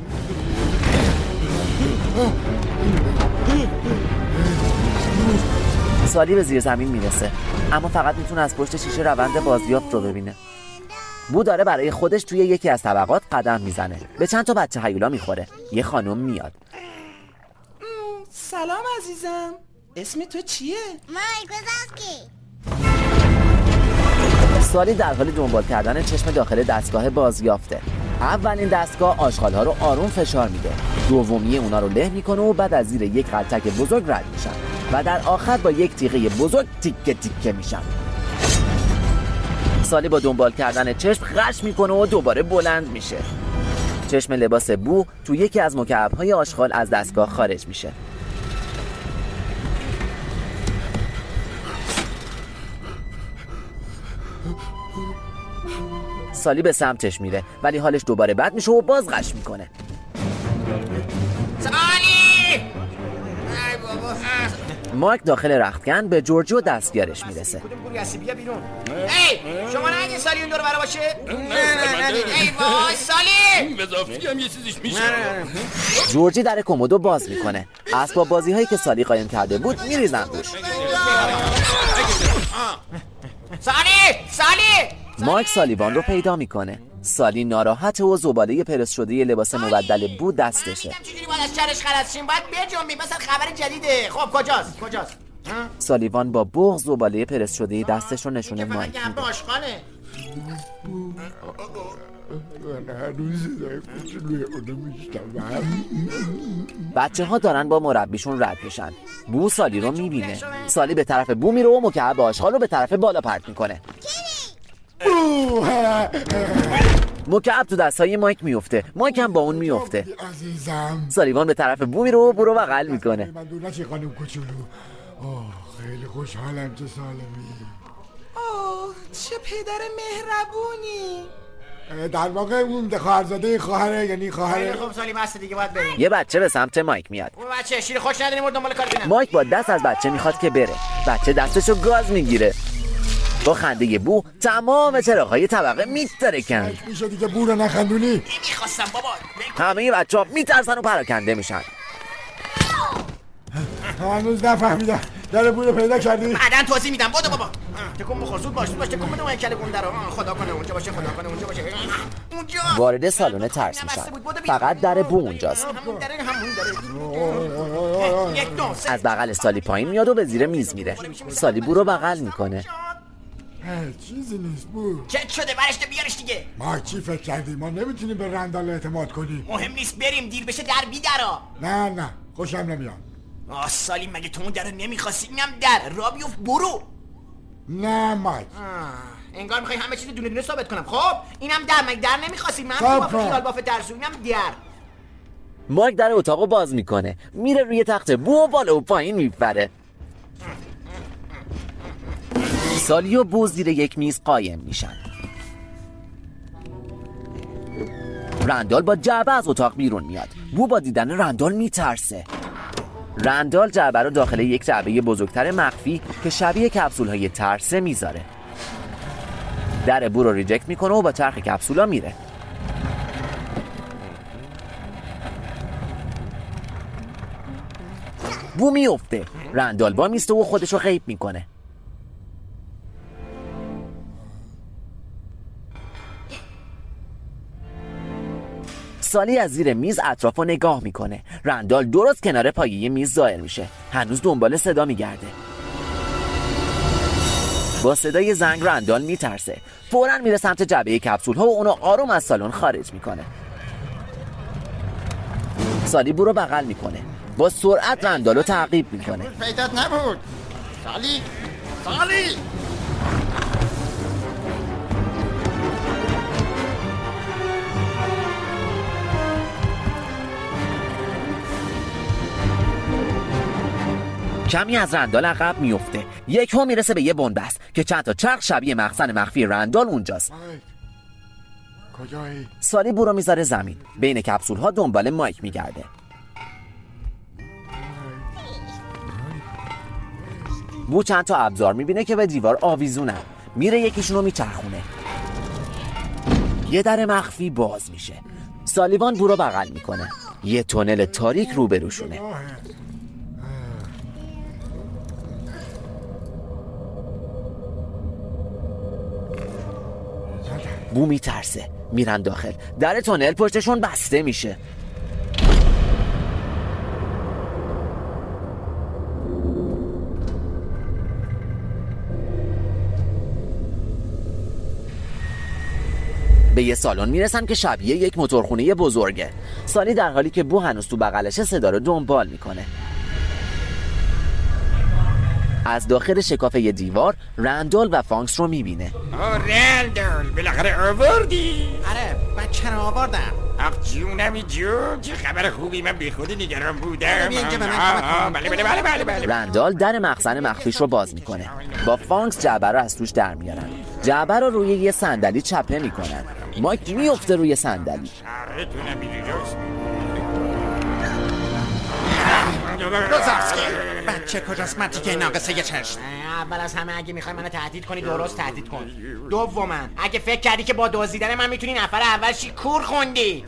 سالی به زیر زمین میرسه اما فقط میتونه از پشت شیشه روند بازیافت رو ببینه. بو داره برای خودش توی یکی از طبقات قدم میزنه. به چند تا بچه هیولا میخوره. یه خانم میاد. سلام عزیزم، اسم تو چیه؟ مایک وزاسکی. سالی در حال دنبال کردن چشم داخل دستگاه بازیافته. اولین دستگاه آشغال‌ها رو آروم فشار میده. دومی اونا رو له میکنه و بعد از زیر یک قلتک بزرگ رد میشن و در آخر با یک تیغه بزرگ تیکه تیکه میشن. سالی با دنبال کردن چشم غش میکنه و دوباره بلند میشه. چشم لباس بو تو یکی از مکعب‌های آشغال از دستگاه خارج میشه. سالی به سمتش میره ولی حالش دوباره بد میشه و باز غش میکنه. سالی! ای بابا. مایک داخل رختکن به جورجی و دستیارش میرسه. کدوم گوری هستی بیا بیرون. ای شما ندیدین سالی اون دور برا باشه؟ نه نه ندیدین. ای وای سالی! بزافتی هم یه چیزیش میشه. جورجی در کمدو باز میکنه. اسباب بازی هایی که سالی قایم کرده بود میریزن روش. سالی! سالی! مایک سالیوان رو پیدا میکنه. سالی ناراحت و زباله پرس شده لباس مبدل بو دستشه. چجوری باید از شرش خلاص شیم؟ باید بجنبیم مثلا خبر جدیده. خب کجاست؟ کجاست؟ سالیوان با بغض زباله پرس شده دستش رو نشونه مایک میده. بچه ها دارن با مربیشون رد میشن. بو سالی رو میبینه. سالی به طرف بو میره و مکعب آشغال رو به طرف بالا پرت میکنه. مکعب تو دستای مایک میفته. مایک هم با اون میفته. عزیزم سالیوان به طرف بو میره و برو بغل میکنه. من دور نشی خانم کوچولو. آه خیلی خوشحالم که سالمی. آه چه پدر مهربونی. در واقع اون خواهرزاده خواهره یعنی خواهر. خب سالی بس دیگه باید بریم. یه بچه به سمت مایک میاد. اون بچه شیر خوش نداریم دنبال کار بینم. مایک با دست از بچه میخواد که بره. بچه دستشو گاز میگیره. با خنده بو تمام چراغ‌های طبقه میترکن. میشه دیگه بو رو نخندونی؟ نمیخواستم بابا. همه بچه‌ها میترسن و پراکنده میشن. هنوز نفهمیدم. در بو رو پیدا کردی؟ بعدن توضیح میدم. بدو بابا. تکون بخور زود باش. زود باش تکون بده اون هیکل گنده رو. خدا کنه اونجا باشه خدا کنه اونجا باشه. اونجا. وارد سالن ترس میشن. فقط در بو اونجاست. از بغل سالی پایین میاد و به زیر میز میره. سالی بو رو بغل میکنه. چیزی نیست بو. چت شده برش ده بیارش دیگه. ما چی فکر کردیم؟ ما نمیتونیم به رندال اعتماد کنیم. مهم نیست بریم دیر بشه در بی درا. نه نه خوشم نمیاد. آه سالی مگه تو اون در نمیخواستی؟ اینم در را بیفت برو. نه مایک انگار میخوای همه چیز دونه دونه ثابت کنم. خب اینم در مگه در نمیخواستی؟ من با خیال باف ترسو اینم در. مایک در اتاقو باز میکنه. میره روی تخت بو و بالا و پایین میپره. سالی و بو زیر یک میز قایم میشن. رندال با جعبه از اتاق بیرون میاد. بو با دیدن رندال میترسه. رندال جعبه رو داخل یک جعبه بزرگتر مخفی که شبیه کپسول های ترسه میذاره. در بو رو ریجکت میکنه و با چرخ کپسولا میره. بو میفته. رندال با میسته و خودشو غیب میکنه. سالی از زیر میز اطراف رو نگاه میکنه. رندال درست کنار پایه میز ظاهر میشه. هنوز دنبال صدا میگرده. با صدای زنگ رندال میترسه. فوراً میره سمت جعبه کپسول ها و اونو آروم از سالن خارج میکنه. سالی برو بغل میکنه. با سرعت رندالو تعقیب میکنه. پیدات نبود. سالی سالی کمی از رندال عقب میفته. یک هم میرسه به یه بنبست که چند تا چرخ شبیه مخزن مخفی رندال اونجاست. کجایی؟ سالی برو میذاره زمین. بین کپسول ها دنبال مایک میگرده. بو چند تا ابزار میبینه که به دیوار آویزونن. میره یکیشون رو میچرخونه. یه در مخفی باز میشه. سالیوان بو رو بغل میکنه. یه تونل تاریک روبروشونه. بو میترسه. میرن داخل. در تونل پشتشون بسته میشه. به یه سالن میرسن که شبیه یک موتورخونه بزرگه. سالی در حالی که بو هنوز تو بغلشه صدا رو دنبال میکنه. از داخل شکاف یه دیوار رندال و فانکس رو میبینه. آه رندال بالاخره آوردی؟ آره بچه رو آوردم. آخ جونمی جون چه خبر خوبی، من بی خودی نگران بودم. بله بله بله بله بله. رندال در مخزن مخفیش رو باز میکنه. با فانکس جعبه رو از توش در میارن. جعبه رو روی یه صندلی چپه میکنن. مایک میفته روی صندلی. بچه کجاست مرتی که ناقصه یه چشم؟ اول از همه اگه میخوای منو تهدید کنی درست تهدید کن. دوما اگه فکر کردی که با دزدیدن من میتونی نفر اول شی کور خوندی.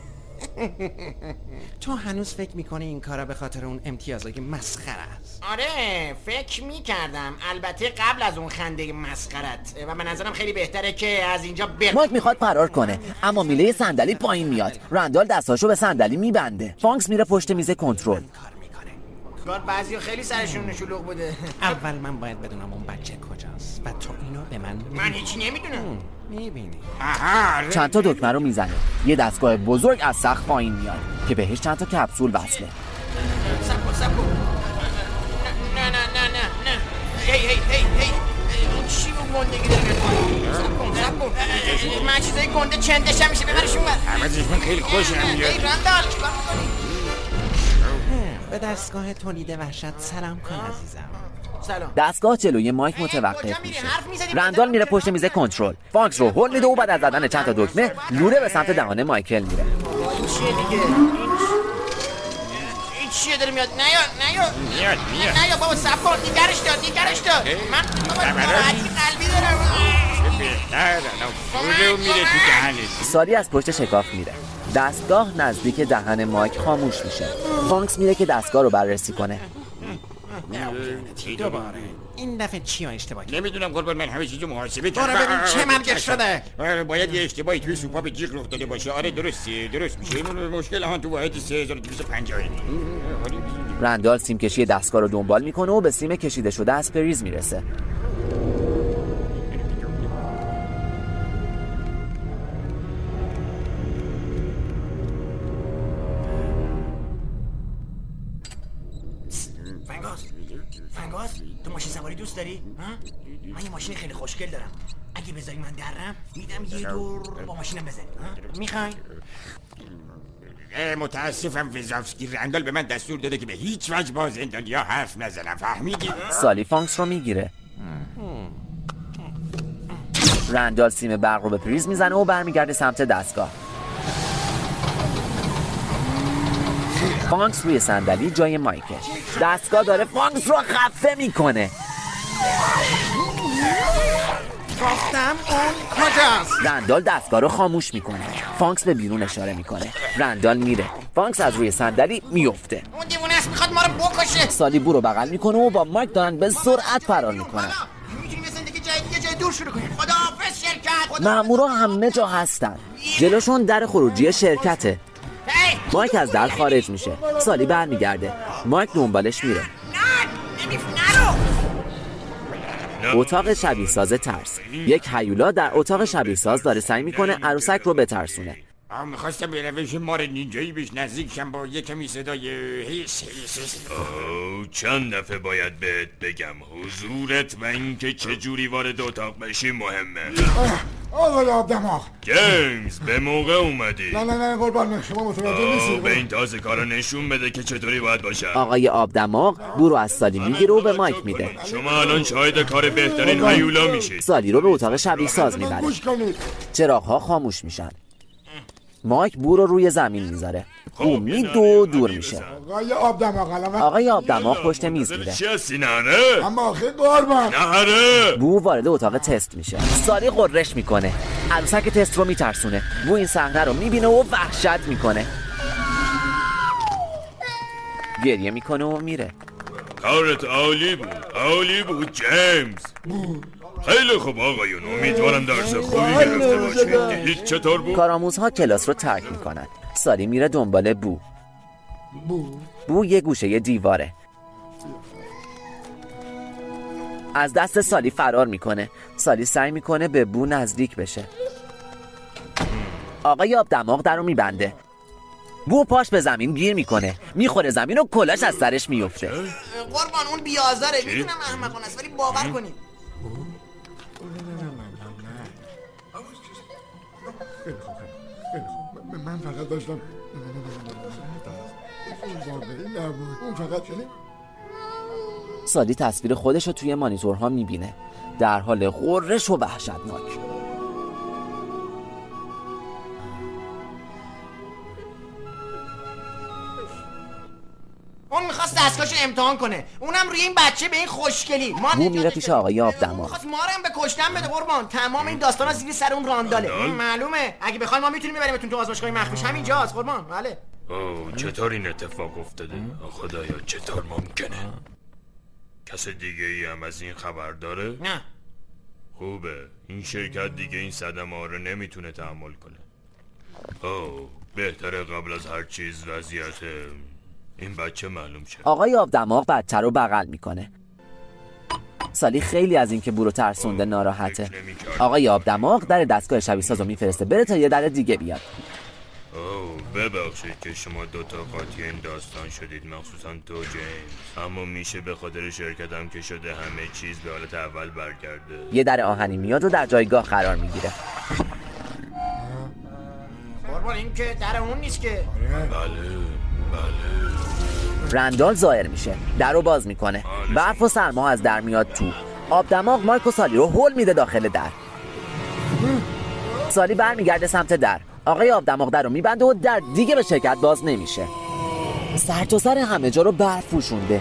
تو هنوز فکر میکنی این کارا به خاطر اون امتیازای مسخره است؟ آره فکر میکردم، البته قبل از اون خنده مسخرت، و به نظرم خیلی بهتره که از اینجا بر... مایک میخواد فرار کنه اما میله صندلی پایین میاد. رندال دستاشو به صندلی میبنده. فانکس میره پشت میز کنترل. کار بعضیا خیلی سرشون شلوغ بوده. اول من باید بدونم اون بچه کجاست و تو اینو به من من هیچی نمیدونم. میبینی چند تا دکمه رو میزنه. یه دستگاه بزرگ از سقف پایین میاد که بهش چند تا کپسول وصله. سب کن سب کن. نه نه نه نه نه. هی هی هی هی. این چی اون گندگی داره میکنه؟ سب کن سب کن. من چیزای گنده چندشم میشه ببرشون بر. عوضش من خیلی خوشم میاد. ای رندال چیکار میکنی؟ به دستگاه تولید وحشت سلام کن عزیزم. سلام. دستگاه جلوی مایک متوقف میشه. رندال میره پشت میز کنترل. فانکس رو هول میده و بعد از زدن چند تا دکمه لوله به سمت دهان مایکل میره. این چیه دیگه؟ این چیه داره میاد؟ نیا نیا میاد میاد. نیا بابا صبر کن. دیگرش داد دیگرش داد. من بابا ناراحتی قلبی دارم. بهتر الان میره تو دهنت. سالی از پشت شکاف میره. دستگاه نزدیک دهن مایک خاموش میشه. فانکس میره که دستگاه رو بررسی کنه. دوباره این دفعه چی ها اشتباه کرد؟ نمیدونم قربان، من همه چیزو محاسبه کردم. آره ببین چه مرگش شده. آره باید یه اشتباهی توی سوپاپ جیغ رخ داده باشه. آره درسته درست میشه. این مشکل ها تو واحد سه هزار و دویست و پنجاه. رندال سیم کشی دستگاه رو دنبال میکنه و به سیم کشیده شده از پریز میرسه. فنگاز تو ماشین سواری دوست داری؟ من یه ماشین خیلی خوشگل دارم. اگه بذاری من درم میدم یه دور با ماشینم بزنی. میخوای؟ متاسفم وزافسکی. رندال به من دستور داده که به هیچ وجه با زندانیا حرف نزنم. فهمیدی؟ سالی فانکس رو میگیره. رندال سیم برق رو به پریز میزنه و برمیگرده سمت دستگاه. فانکس روی صندلی جای مایکه. دستگاه داره فانکس رو خفه میکنه. گفتم اون کجاست؟ رندال دستگاه رو خاموش میکنه. فانکس به بیرون اشاره میکنه. رندال میره. فانکس از روی صندلی میفته. اون دیوونه است میخواد ما رو بکشه. سالی بو رو بغل میکنه و با مایک دارن به سرعت فرار میکنن. میتونیم به زندگی جای دیگه جای دور شروع کنیم. خداحافظ شرکت. مامورا همه جا هستن. جلوشون در خروجی شرکته. مایک از در خارج میشه. سالی برمیگرده. مایک دنبالش میره. اتاق شبیه ساز ترس. یک هیولا در اتاق شبیه ساز داره سعی میکنه عروسک رو بترسونه. میخواستم به روش مار نینجایی بهش نزدیک شم با یه کمی صدای هیس هیس هیس. اوه چند دفعه باید بهت بگم حضورت و اینکه چجوری وارد اتاق بشی مهمه. آقای آب دماغ جیمز به موقع اومدی. نه نه نه قربان شما متوجه نیستی. به این تازه کارا نشون بده که چطوری باید باشه. آقای آب دماغ بو رو از سالی میگیره و به مایک میده. شما الان شاهد کار بهترین هیولا میشید. سالی رو به اتاق شبیه ساز میبره. چراغ‌ها خاموش میشن. مایک بو رو روی زمین میذاره. بو میدو و دور میشه. آقای آب دماغ آقای آب دماغ پشت میز میره. چی هستی نهره؟ اما آخه قربان نهره. بو وارد اتاق تست میشه. سالی قررش میکنه. عروسک تست رو میترسونه. بو این صحنه رو میبینه و وحشت میکنه. گریه میکنه و میره. کارت عالی بود. عالی بود جیمز. خیلی خوب آقایون، امیدوارم درس خوبی گرفته باشید. هیچ چطور بود؟ کارآموزها کلاس رو ترک میکنن. سالی میره دنبال بو. بو بو یه گوشه دیواره. از دست سالی فرار میکنه. سالی سعی میکنه به بو نزدیک بشه. آقای آب دماغ در رو میبنده. بو پاش به زمین گیر میکنه، میخوره زمین و کلاش از سرش میفته. قربان اون بیازاره، میدونم احمقانه است ولی باور کنید. من فقط داشتم اون فقط سالی تصویر خودش رو توی مانیتورها میبینه در حال غرش و وحشتناک. اون میخواست دستگاهشو امتحان کنه، اونم روی این بچه به این خوشگلی. بو میره پیش آقای آب دماغ. میخواست مارم به کشتن بده قربان. تمام این داستانا زیر سر اون رانداله. معلومه اگه بخواید ما میتونیم ببریمتون تو آزمایشگاه مخفیش همینجاست قربان. بله. اوه چطور این اتفاق افتاده؟ خدایا چطور ممکنه؟ کس دیگه ای هم از این خبر داره؟ نه. خوبه، این شرکت دیگه این صدمه ها رو نمیتونه تحمل کنه. اوه بهتره قبل از هر چیز وضعیت این بچه معلوم شه. آقای آب دماغ بچه رو بغل میکنه. سالی خیلی از این که بو رو ترسونده ناراحته. آقای آب دماغ در دستگاه شبیه ساز رو میفرسته بره تا یه در دیگه بیاد. اوه ببخشید که شما دوتا قاطی این داستان شدید، مخصوصا تو جیمز. اما میشه به خاطر شرکتم که شده همه چیز به حالت اول برگرده. یه در آهنی میاد و در جایگاه قرار میگیره. قربان این که در اون نیست که. بله بله. رندال ظاهر میشه، در رو باز میکنه. برف و سرما از در میاد تو. آب دماغ مایک و سالی رو هول میده داخل در. سالی برمیگرده سمت در. آقای آب دماغ در رو میبنده و در دیگه به شرکت باز نمیشه. سر تا سر همه جا رو برف پوشونده.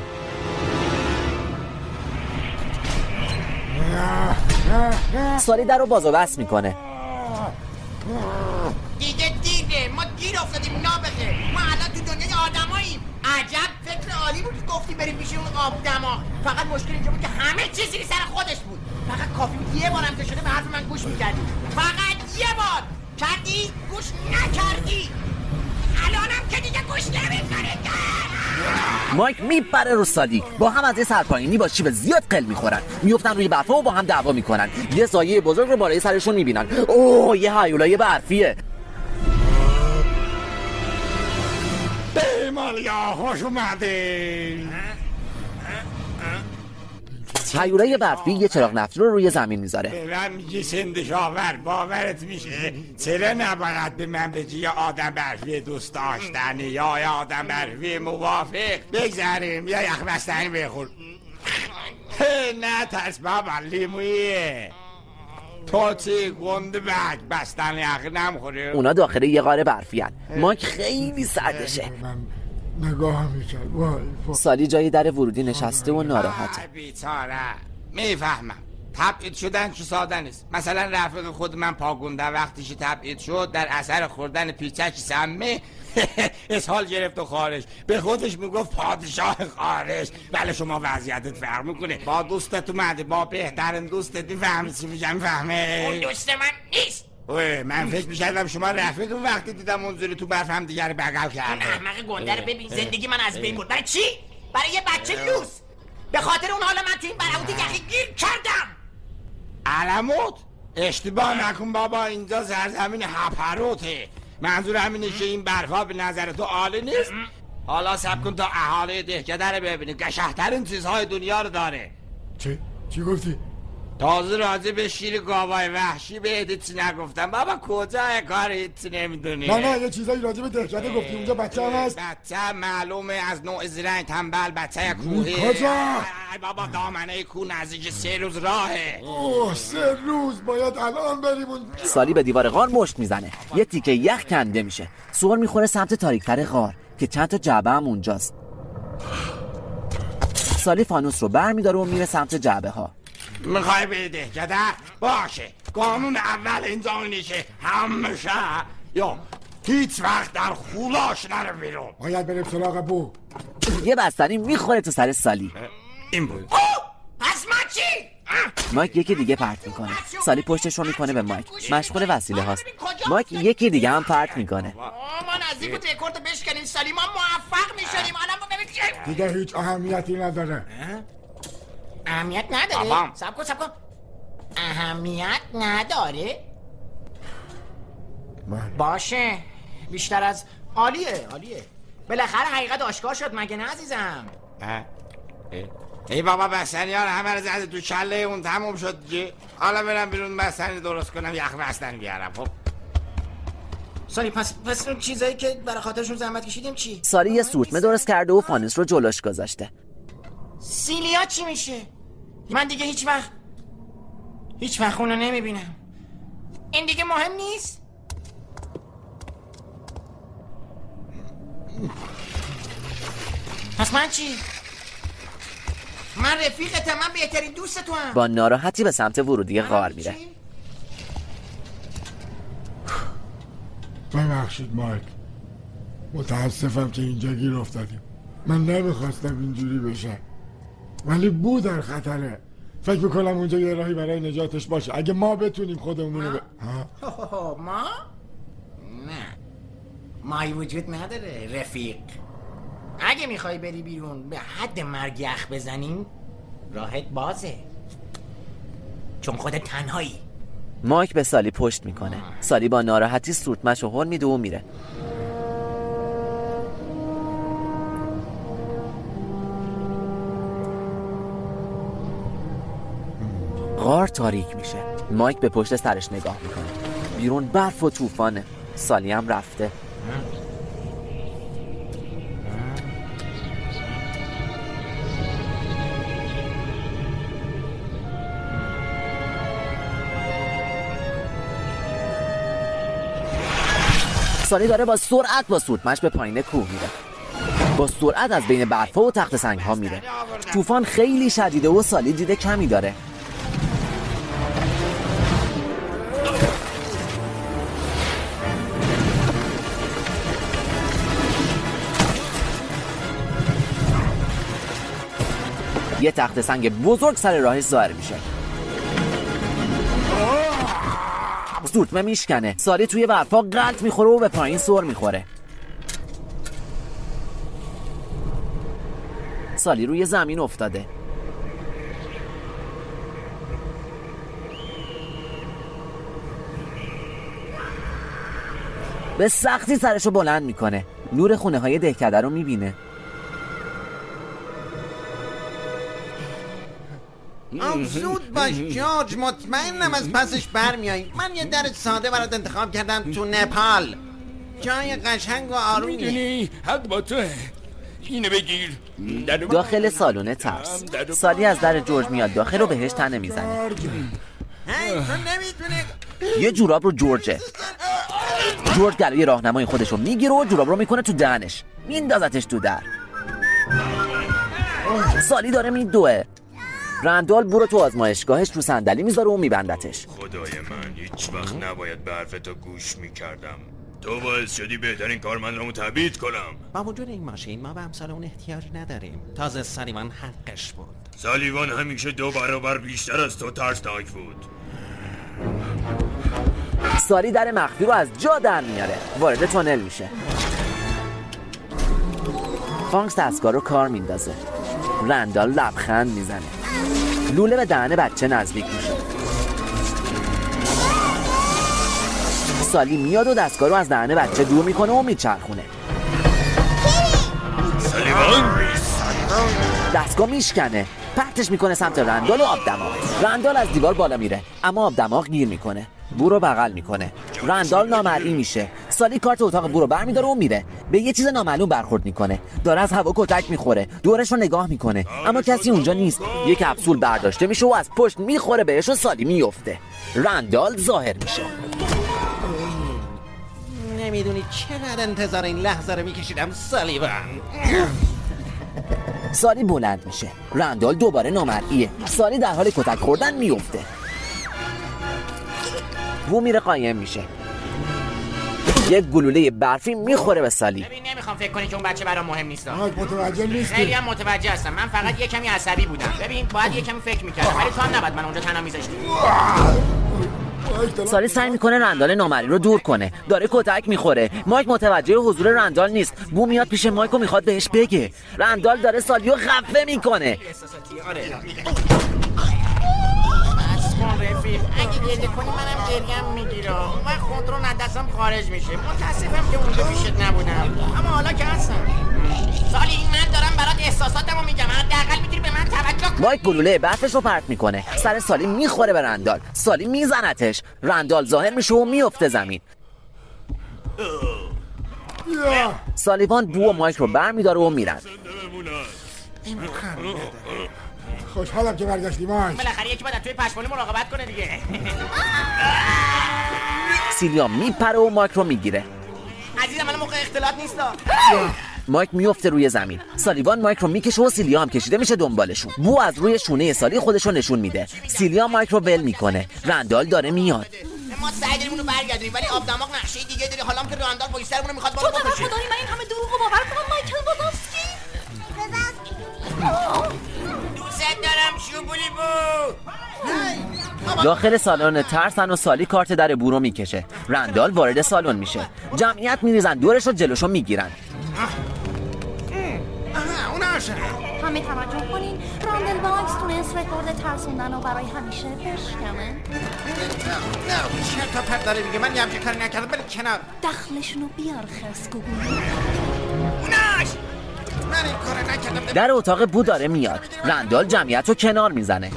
سالی در رو باز و بس میکنه. دیگه دیگه ما گیر افتادیم نابغه. ما الان تو دنیای آدماییم. عجب فکر عالی بود که گفتی بریم پیش اون آب دماغ. فقط مشکل اینجا بود که همه چیز زیر سر خودش بود. فقط کافی بود یه بارم که شده به حرف من گوش میکردی. فقط یه بار کردی گوش نکردی. الانم که دیگه گوش نمیکنی. مایک میپره رو سالی. با هم از یه سرپایینی با شیب زیاد قل میخورن، میفتن روی برفا و با هم دعوا میکنن. یه سایه بزرگ رو بالای سرشون میبینن. اوه یه هیولای برفیه. مالیا خوش اومدین. هیولای برفی یه چراغ نفتی رو روی زمین میذاره. به من میگی سندشاور باورت میشه؟ چرا نباید به من بگی یا آدم برفی دوست داشتنی یا آدم برفی موافق؟ بگذاریم یا یخ بستنی بخور. نه ترس بابا لیمویه. تو چی گنده بگ بستن یخ نمخوره؟ اونا داخل یه غار برفی هن. مایک خیلی سردشه. نگاه میکرد. سالی جای در ورودی نشسته و ناراحته. بیچاره میفهمم تبعید شدن چه ساده نیست. مثلا رفیق خود من پاگونده وقتیش تبعید شد در اثر خوردن پیچک سمه اسهال گرفت و خارج به خودش میگفت پادشاه خارج. بله شما وضعیتت فرق میکنه. با دوستت اومده با بهترین دوستت میفهمی چی میگم فهمه؟ اون دوست من نیست. اوه من فکر میکردم شما رفیق وقتی دیدم اونجوری تو برف هم دیگر بغل کرده. اون احمق گنده رو ببین زندگی من از بین برد. برای چی؟ برای یه بچه لوس. به خاطر اون حالا من تو این بلعوت یخی گیر کردم. علموت؟ اشتباه نکن بابا، اینجا سرزمین هپروته. منظور همینه که این برفا به نظر تو عالی نیست؟ حالا سب کن تا اهالی دهکده رو ببینید، قشنگ‌ترین چیزهای دنیا رو داره. چی؟ چی گفتی؟ تازه راجع به شیر گاوای وحشی بهت چی نگفتم بابا، کجا کار هیچی نمیدونی؟ نه نه یه چیزایی راجع به دهکده گفتی. اونجا بچه هم هست؟ بچه معلومه، از نوع زرنگ تنبل، بچه کوهی. کجا؟ بابا دامنه کوه نزدیک سه روز راهه. اوه سه روز باید الان بریم اونجا. سالی به دیوار غار مشت میزنه، یه تیکه یخ کنده میشه، سور میخوره سمت تاریکتر غار که چند تا جعبه هم اونجاست. سالی فانوس رو بر میداره و میره سمت جعبه ها. میخوای بده کده؟ باشه، قانون اول اینجا اینه که همیشه یا هیچ وقت در خولاش نره بیرون. باید بریم سراغ بو. یه بستنی میخوره تو سر سالی. این بود. پس من چی؟ مایک یکی دیگه پرت میکنه. سالی پشتش رو میکنه به مایک، مشغول وسیله هاست. مایک یکی دیگه هم پرت میکنه. ما نزدیک بود رکورد بشکنیم سالی، ما موفق میشدیم. الان ما ببینیم دیگه هیچ اهمیتی نداره. اهمیت نداره؟ سب کن سب کن. اهمیت نداره؟ باشه، بیشتر از عالیه عالیه. بالاخره حقیقت آشکار شد مگه نه عزیزم؟ ای بابا بستنی ها همه رو زده تو کله اون، تموم شد دیگه. حالا برم بیرون بستنی درست کنم، یخ بستنی بیارم. خب سالی پس پس اون چیزایی که برای خاطرشون زحمت کشیدیم چی؟ سالی یه سورتمه درست کرده و فانوس رو جلوش گذاشته. سیلیا چی میشه؟ من دیگه هیچ وقت هیچ وقت اونو نمیبینم. این دیگه مهم نیست؟ پس من چی؟ من رفیقتم، من بهترین دوست تو هم. با ناراحتی به سمت ورودی غار میره. ببخشید مایک، متاسفم که اینجا گیر افتادیم. من نمیخواستم اینجوری بشه، ولی بو در خطره. فکر میکنم اونجا یه راهی برای نجاتش باشه اگه ما بتونیم خودمونو ب... ما؟ نه، مایی وجود نداره رفیق. اگه میخوای بری بیرون به حد مرگ یخ بزنیم، راهت بازه، چون خودت تنهایی. مایک به سالی پشت میکنه. سالی با ناراحتی سورتمش رو هل میده و میره. غار تاریک میشه. مایک به پشت سرش نگاه میکنه. بیرون برف و طوفانه. سالی هم رفته. سالی داره با سرعت با سورتمش به پایین کوه میره. با سرعت از بین برفا و تخت سنگ ها میره. طوفان خیلی شدیده و سالی دیده کمی داره. یه تخت سنگ بزرگ سر راهش ظاهر میشه. سورتمه میشکنه. سالی توی برفا غلط میخوره و به پایین سر میخوره. سالی روی زمین افتاده. به سختی سرشو بلند میکنه. نور خونه های دهکده رو میبینه. زود باش جورج، مطمئنم از پسش برمیایی. من یه در ساده برات انتخاب کردم تو نپال، جای قشنگ و آرومیه. میدونی حق با توه، اینو بگیر. داخل سالن ترس. سالی از در جورج میاد داخل و بهش تنه میزنه. یه جوراب رو جورجه. جورج گلوی راهنمای خودش رو میگیره و جوراب رو میکنه تو دهنش، میندازتش تو در. سالی داره میدوه. رندال برو تو آزمایشگاهش رو صندلی میذاره و میبندتش. خدای من هیچ وقت نباید به حرفتو گوش میکردم. تو باعث شدی بهترین کارمندامو تبعید کنم. با وجود این ماشین ما به امثال اون احتیاج نداریم. تازه سالیوان حقش بود. سالیوان همیشه دو برابر بیشتر از تو ترسناک بود. سالی در مخفی رو از جا در میاره. وارد تونل میشه. فانکس دستگاه رو کار میندازه. رندال لبخند میزنه. لوله به دهن بچه نزدیک میشه. سالی میاد و دستگاه رو از دهن بچه دور میکنه و میچرخونه. دستگاه میشکنه، پرتش میکنه سمت رندال و آب دماغ. رندال از دیوار بالا میره اما آب دماغ گیر میکنه. بو رو بغل میکنه. رندال نامرئی میشه. سالی کارت اتاق بو رو برمیداره و میره. به یه چیز نامعلوم برخورد میکنه. داره از هوا کتک میخوره. دورش رو نگاه میکنه اما کسی اونجا نیست. یک کپسول برداشته میشه و از پشت میخوره بهش و سالی میفته. رندال ظاهر میشه. نمیدونی چقدر انتظار این لحظه رو میکشیدم سالیوان. سالی بلند میشه. رندال دوباره نامرئیه. سالی در حال کتک خوردن میفته. بو میره قایم میشه. یک گلوله برفی میخوره به سالی. ببین نمیخوام فکر کنی که اون بچه برام مهم نیست. متوجه نیستی؟ خیلی هم متوجه هستم. من فقط یه کمی عصبی بودم. ببین باید یه کمی فکر میکردم ولی تو هم نباید من اونجا تنها میذاشتی. سالی سعی میکنه رندال نامرئی رو دور کنه. داره کتک میخوره. مایک متوجه حضور رندال نیست. بو میاد پیش مایک و میخواد بهش بگه. رندال داره سالیو خفه میکنه. رفیق اگه گریه کنی منم گریم میگیره و کنترل از دستم خارج میشه. متاسفم که اونجا پیشت نبودم اما حالا که هستم. سالی من دارم برات احساساتمو میگم. حداقل میتونی به من توجه کنی. مایک گلوله برفش رو پرت میکنه. سر سالی میخوره به رندال. سالی میزنتش. رندال ظاهر میشه و میفته زمین. سالیوان بو و مایک رو برمیداره و میرن. خوشحالم که برگشتی مایک. بالاخره یکی باید توی پشمالی مراقبت کنه دیگه. سیلیا میپره و مایک رو میگیره. عزیزم الان موقع اختلاط نیستا. مایک میفته روی زمین. سالیوان مایک رو میکشه و سیلیا هم کشیده میشه دنبالشون. بو از روی شونه سالی خودش رو نشون میده. سیلیا مایک رو ول میکنه. رندال داره میاد. ما سعی داریم اونو برگردونیم ولی آب دماغ نقشه دیگه داره. حالا هم که رندال پشت سرمون میخواد ما رو بکشه. تو داری من این همه دروغو باور کنم مایکل وازوفسکی؟ دوست دارم شوبولی بو. داخل سالن ترسن و سالی کارت در بو رو میکشه. رندال وارد سالن میشه. جمعیت میریزن دورش و جلوشو میگیرن. همه توجه کنین. راندل باکس تونست رکورد ترسوندن رو برای همیشه بشکنه. نه چه تا پرد داره میگه. من یه همچه کاری نکردم. بله کنار دخلشونو بیار خرس گوگو. اوناش من این کار نکردم. در اتاق بو داره میاد. رندال جمعیت رو کنار میزنه.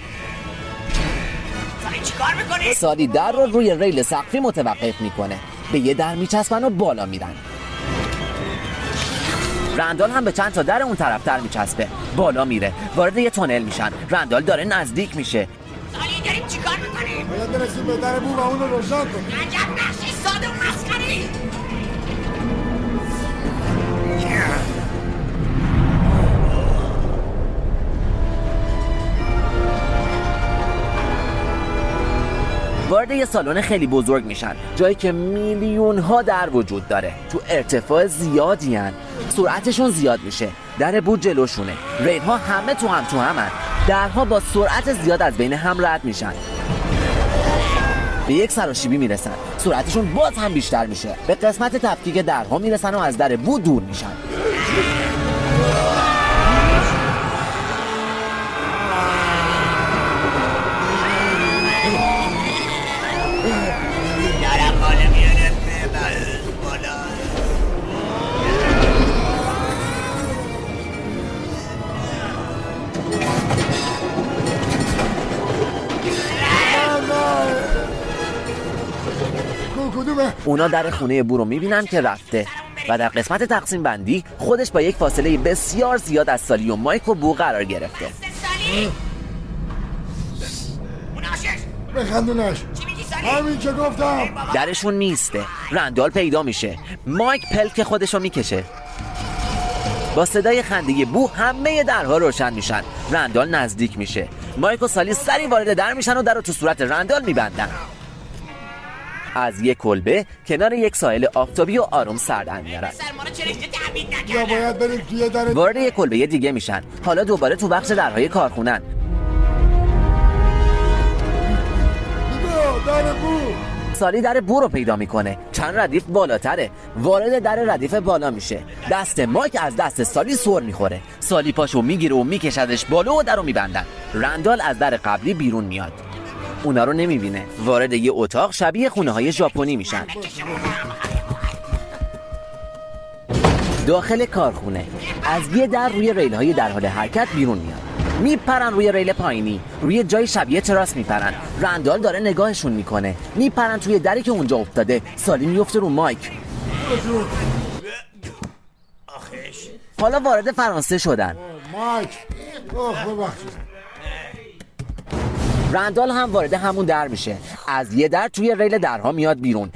سالی چیکار میکنی؟ سالی در رو روی ریل سقفی متوقف میکنه. به یه در میچسبن و بالا میرن. رندال هم به چند تا در اون طرفتر میچسبه. بالا میره. وارد یه تونل میشن. رندال داره نزدیک میشه. سالی داریم چیکار میکنیم؟ باید برسیم به در بو و اون رو روشن کنیم. عجب نقشه ساده و مسخره‌ای. وارد یه سالن خیلی بزرگ میشن. جایی که میلیون ها در وجود داره. تو ارتفاع زیادی هن. سرعتشون زیاد میشه. در بو جلوشونه. ریل ها همه تو هم تو همن. درها با سرعت زیاد از بین هم رد میشن. به یک سراشیبی میرسن. سرعتشون باز هم بیشتر میشه. به قسمت تفکیک درها میرسن و از در بو دور میشن. اونا در خونه بو رو میبینن که رفته و در قسمت تقسیم بندی خودش با یک فاصله بسیار زیاد از سالی و مایک و بو قرار گرفته. بخندونش. همین که گفتم. درشون نیسته. رندال پیدا میشه. مایک پلک خودشو میکشه. با صدای خنده بو همه درها روشن میشن. رندال نزدیک میشه. مایک و سالی سری وارد در میشن و در رو تو صورت رندال میبندن. از یک کلبه کنار یک ساحل آفتابی و آروم سر در میارن. یا باید بریم توی در وارد یک کلبه دیگه میشن. حالا دوباره تو بخش درهای کارخونن. در بو سالی در بو رو پیدا میکنه. چند ردیف بالاتره. وارد در ردیف بالا میشه. دست مایک از دست سالی سر میخوره. سالی پاشو میگیره و میکشدش بالا و در رو میبندن. رندال از در قبلی بیرون میاد. اونا رو نمیبینه. وارد یه اتاق شبیه خونه های ژاپنی میشن. داخل کارخونه از یه در روی ریل های در حال حرکت بیرون میاد. میپرن روی ریل پایینی، روی جای شبیه تراس میپرن. رندال داره نگاهشون میکنه. میپرن توی دری که اونجا افتاده. سالی میفته رو مایک. حالا وارد فرانسه شدن. مایک اوه ببخشید. رندال هم وارد همون در میشه. از یه در توی ریل درها میاد بیرون.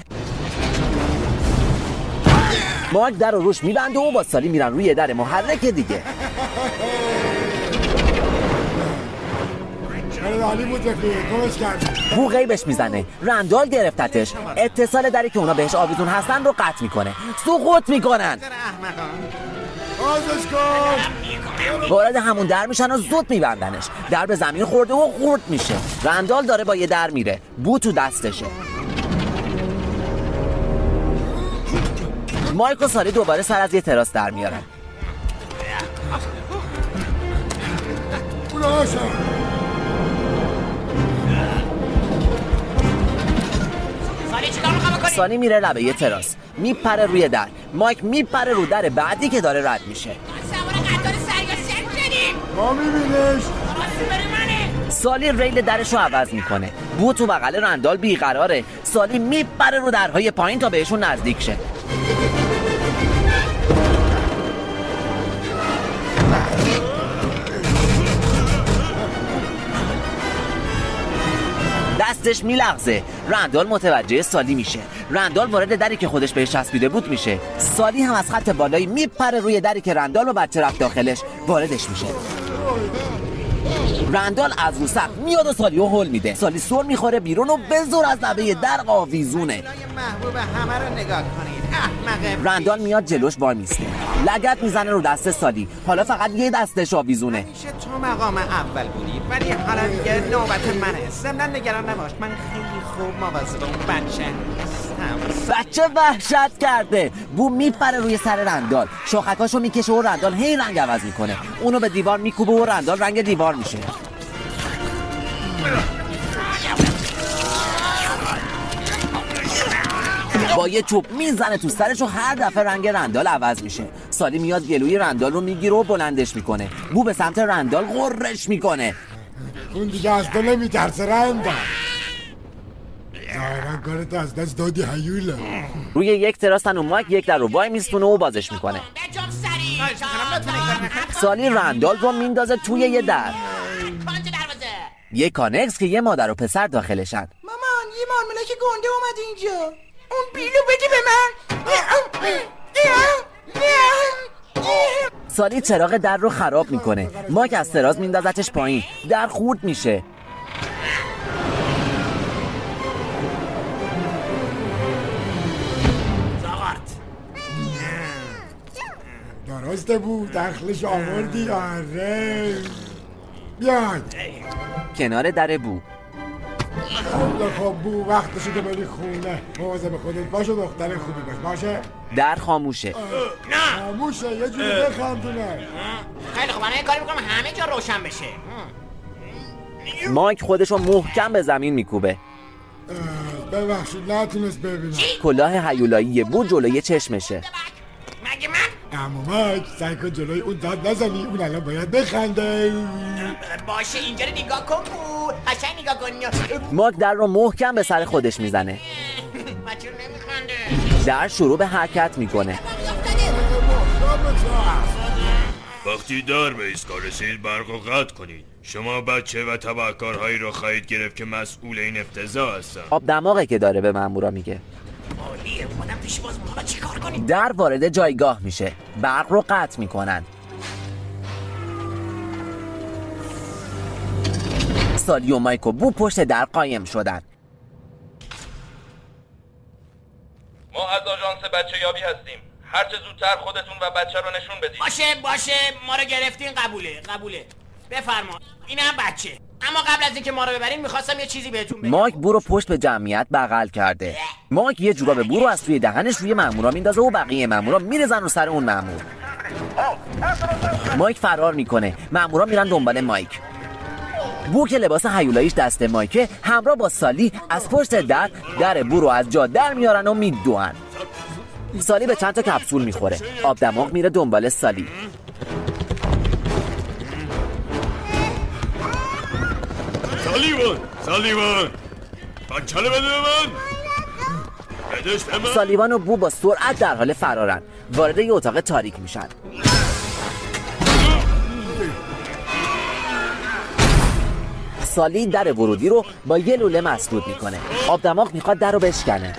مایک در رو روش میبنده و با سالی میرن روی در محرک دیگه. بو غیبش میزنه. رندال گرفتتش. اتصال دری که اونا بهش آویزون هستن رو قطع میکنه. سقوط میکنن. وارد همون در میشن و زود میبندنش. در به زمین خورده و خورد میشه. رندال داره با یه در میره. بو تو دستشه. مایک و سالی دوباره سر از یه تراس در میارن. سالی میره لبه یه تراس. میپره روی در. مایک میپره رو در بعدی که داره رد میشه. ما میبینش. سالی ریل درش رو عوض میکنه. بو تو بغل رندال بیقراره. سالی میپره رو درهای پایین تا بهشون نزدیک شه. دستش میلغزه. رندال متوجه سالی میشه. رندال وارد دری که خودش بهش چسبیده بود میشه. سالی هم از خط بالایی میپره روی دری که رندال و بچه رفت داخلش. واردش میشه. رندال از رو سقف میاد و سالی رو هل میده. سالی سر میخوره بیرون و به زور از لبه در آویزونه. محبوب همه رو نگاه کنید. رندال میاد جلوش وای میسته. لگد میزنه رو دست سالی. حالا فقط یه دستش آویزونه. همیشه تو مقام اول بودی ولی حالا دیگه نوبت منه. ضمناً نگران نباش. من خیلی خوب مواظب اون بچه هستم. بچه وحشت کرده. بو میپره روی سر رندال. شاخکاشو میکشه و رندال هی رنگ عوض میکنه. اونو به دیوار میکوبه و رندال رنگ دیوار میشه. با یه چوب میزنه تو سرش و هر دفعه رنگ رندال عوض میشه. سالی میاد گلوی رندال رو میگیره و بلندش میکنه. بو به سمت رندال غرش میکنه. اون دیگه از تو نمیترسه رندال. ظاهرا کارتو از دست دادی هیولا. روی یک تراستن و مایک یک در رو وای میستونه و بازش میکنه. سالی رندال رو میندازه توی یه در. یه کانکس که یه مادر و پسر داخلشن. مامان یه مارمولک گنده اومد اینجا. اون بیلو بده به من. سالی چراغ در رو خراب میکنه. مایک از تراس میندازتش پایین. در خورد میشه. درسته بود دخلش آوردی. آره بیاد کنار در بو. خب خب بو وقتشه که بری خونه. مواظب خودت باشه دختر خوبی باش. باشه در خاموشه. نه خاموشه یه جوری بخندونه. خیلی خوب. من یه کاری میکنم همه جا روشن بشه. مایک خودشو محکم به زمین میکوبه. ببخشید نتونست ببینم. کلاه هیولایی بو جلوی چشمشه. مگه من؟ اما مایک سعی کن جلوی اون داد نزنی. اون الان باید بخنده. باشه اینجا رو نگاه کن بو. قشنگ نگاه کن. مایک در رو محکم به سر خودش میزنه. بچه نمیخنده. در شروع به حرکت میکنه. وقتی دار به ایستگاه رسید برق رو قطع کنید. شما بچه و تبهکارهایی رو خواهید گرفت که مسئول این افتضاح هستن. آب دماغه که داره به مامورا میگه. عالیه. مادم پیش باز موقع چی کار کنید؟ در وارد جایگاه میشه. برق رو قطع میکنن. سالی و مایک و بو پشت در قایم شدن. ما از آژانس بچه یابی هستیم. هر چه زودتر خودتون و بچه رو نشون بدید. باشه باشه ما رو گرفتین. قبوله قبوله. بفرما. این هم بچه. اما قبل از اینکه ما رو ببرین میخواستم یه چیزی بهتون بگم. مایک بو رو پشت به جمعیت بغل کرده. مایک یه جوراب بو رو از توی دهنش روی مامورا میندازه و بقیه مامورا میرزن رو سر اون مامور. مایک فرار میکنه. مامورا میرن دنبال مایک. بو که لباس هیولاییش دست مایکه همراه با سالی از پشت در در بو رو از جا در میارن و میدوئن. سالی به چند تا کپسول میخوره. آب دماغ میره دنبال سالی. سالیوان سالیوان بچه بده من. بدش به من. سالیوان و بو با سرعت در حال فرارن. وارد یه اتاق تاریک میشن. سالی در ورودی رو با یه لوله مسدود میکنه. آب دماغ میخواد در رو بشکنه.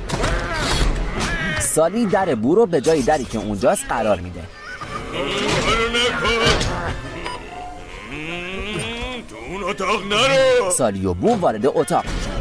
سالی در بو رو به جای دری که اونجاست قرار میده. تو اون اتاق نرو. سالی و بو وارد اتاق میشن.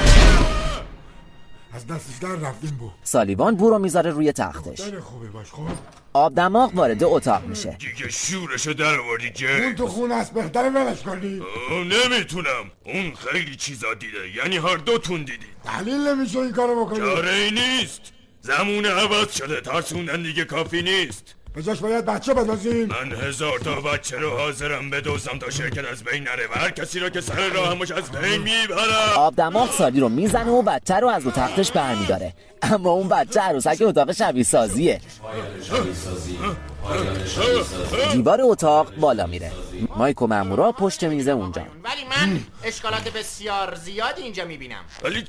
از دستش در رفتیم بو. سالیوان بو رو میذاره روی تختش. خوبه باش خب. آب دماغ وارد اتاق میشه. دیگه شورشو در آوردی که اون تو خونه است، بهتره ولش کنی. نمیتونم. اون خیلی چیزا دیده. یعنی هر دوتون دیدید. دلیل نمیشه این کارو بکنی. چاره ای نیست. زمون عوض شده. ترسوندن دیگه کافی نیست. به جاش باید بچه بدازیم. من هزار تا بچه رو حاضرم بدوزم تا شرکت از بین نره و هر کسی رو که سر راهمش از بین میبرم. آب دماغ سالی رو میزنه و بچه رو از رو تختش برمیداره. اما اون بچه عروسک اتاق شبیه سازیه. دیوار اتاق بالا میره. مایک و مامورا پشت میزه اونجا. ولی من اشکالات بسیار زیادی اینجا میبینم. ولی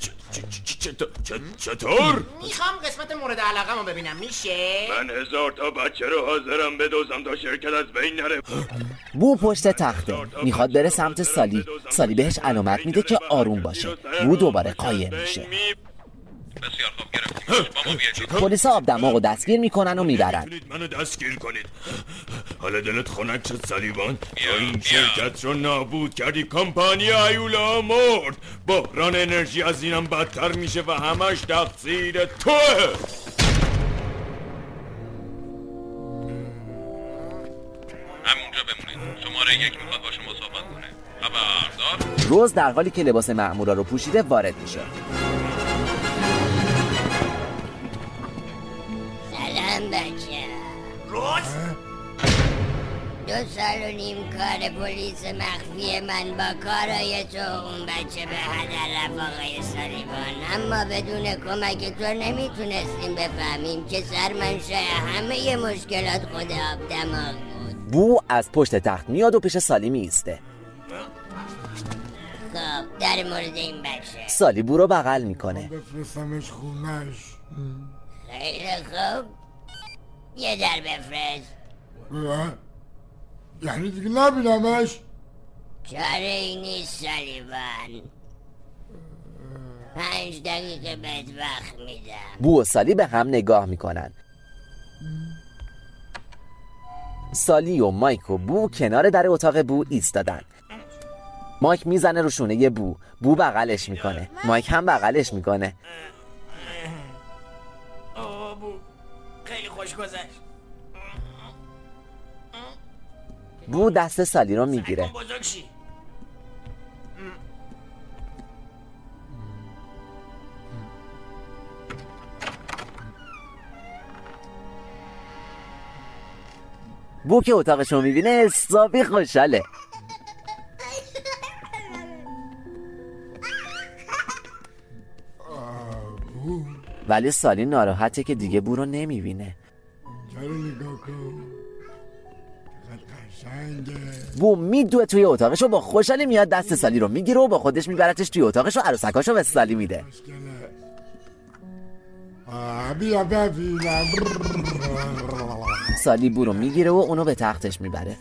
چطور؟ میخوام قسمت مورد علاقه رو ببینم. میشه؟ من هزار تا بچه رو حاضرم بدوزم تا شرکت از بین نره. بو پشت تخته میخواد بره سمت سالی. سالی بهش علامت میده که آروم باشه. بو دوباره قایم میشه. بسیار خوب گرفتیم. پلیس آب دماغ رو دستگیر میکنن و میبرن. منو دستگیر کنید. حالا دلت خنک شد سالیوان. یا این شرکت رو نابود کردی. کمپانی هیولا مرد. بحران انرژی از اینم بدتر میشه و همش تقصیر توه. همونجا بمونید. شماره یک میخواد با شما صحبت کنه. خبردار. روز در حالی که لباس مأمورا رو پوشیده وارد میشه. سلام بچه. روز؟ دو سال و نیم کار پلیس مخفی من با کارای تو اون بچه به هدر رفت آقای سالیوان. اما بدون کمک تو نمیتونستیم بفهمیم که سرمنشأ همه مشکلات خود آب دماغ بود. بو از پشت تخت میاد و پیش سالی میسته. خب در مورد این بچه سالی بو رو بغل میکنه. بفرستمش خونش. خیلی خوب. یه در بفرست. یعنی دیگه نبینمش؟ چاره ای نیست سالیوان. پنج دقیقه بهت وقت میدم. بو و سالی به هم نگاه میکنن. سالی و مایک و بو کنار در اتاق بو ایستادن. مایک میزنه رو شونه بو. بو بغلش میکنه. مایک هم بغلش میکنه. اوه بو خیلی خوش گذشت. بو دست سالی رو میگیره. بزرگ شی. بو که اتاقش رو میبینه حسابی خوشحاله. ولی سالی ناراحته که دیگه بو رو نمیبینه. بو میدوه توی اتاقش و با خوشحالی میاد دست سالی رو میگیره و با خودش میبرتش توی اتاقش و عروسکاش رو به سالی میده. سالی بو رو میگیره و اونو به تختش میبره.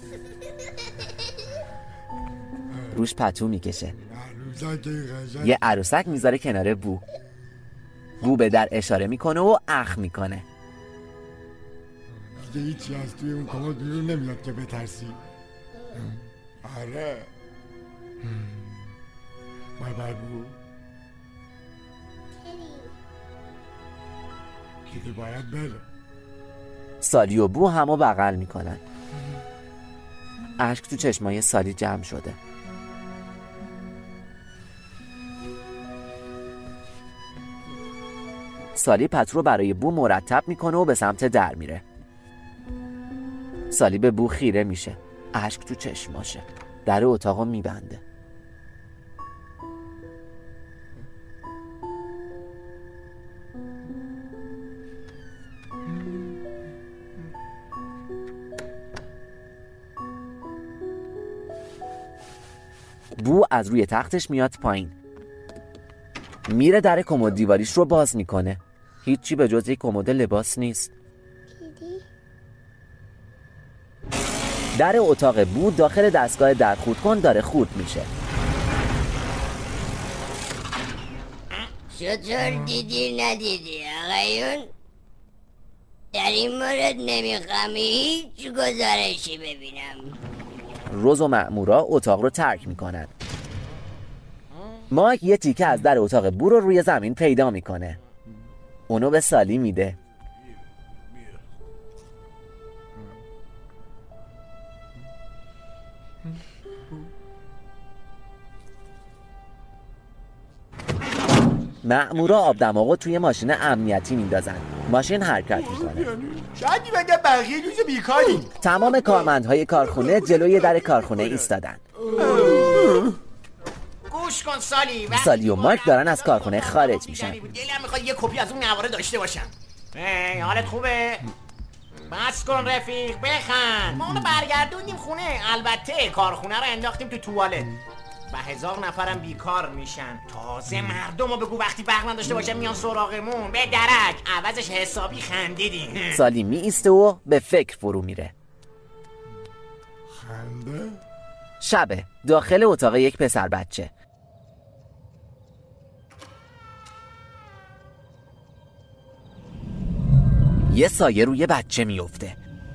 روش پتو میکشه. یه عروسک میذاره کنار بو. بو به در اشاره میکنه و اخ میکنه. دیگه هیچی از توی اون کمد بیرون نمیاد که بترسی. آره. بای بای بو. دیگه باید بره. سالی و بو همو بغل میکنن. اشک تو چشمای سالی جمع شده. سالی پتو رو برای بو مرتب میکنه و به سمت در میره. سالی به بو خیره میشه، اشک تو چشماشه، در اتاقو میبنده. بو از روی تختش میاد پایین، میره در کمد دیواریش رو باز میکنه. هیچی به جز یک کمد لباس نیست. در اتاق بو داخل دستگاه در خورد کن داره خورد میشه. چطور دیدی ندیدی آقایون؟ در این مورد نمیخوام هیچ گزارشی ببینم. روز و مأمورا اتاق رو ترک میکنن. مایک یه تیکه از در اتاق بو رو روی زمین پیدا میکنه، اونو به سالی میده. مأمورا آب دماغو توی ماشین امنیتی میندازن. ماشین حرکت میکنه. شاید بگه بقیه روز بیکاریم. تمام کارمندهای کارخونه جلوی در کارخونه ایستادن. گوش کن سالی. سالی و مایک دارن از کارخونه خارج میشن. دلم میخواد یه کپی از اون نواره داشته باشم. ای حالت خوبه؟ بس کن رفیق بخند. ما اونو برگردوندیم خونه. البته کارخونه رو انداختیم تو توالت و هزار نفرم بیکار میشن. تازه مردم رو بگو وقتی برق نداشته باشن میان سراغمون. به درک عوضش حسابی خندیدیم. سالی می ایسته و به فکر فرو میره. خنده؟ شبه داخل اتاق یک پسر بچه. یه سایه روی بچه میفته.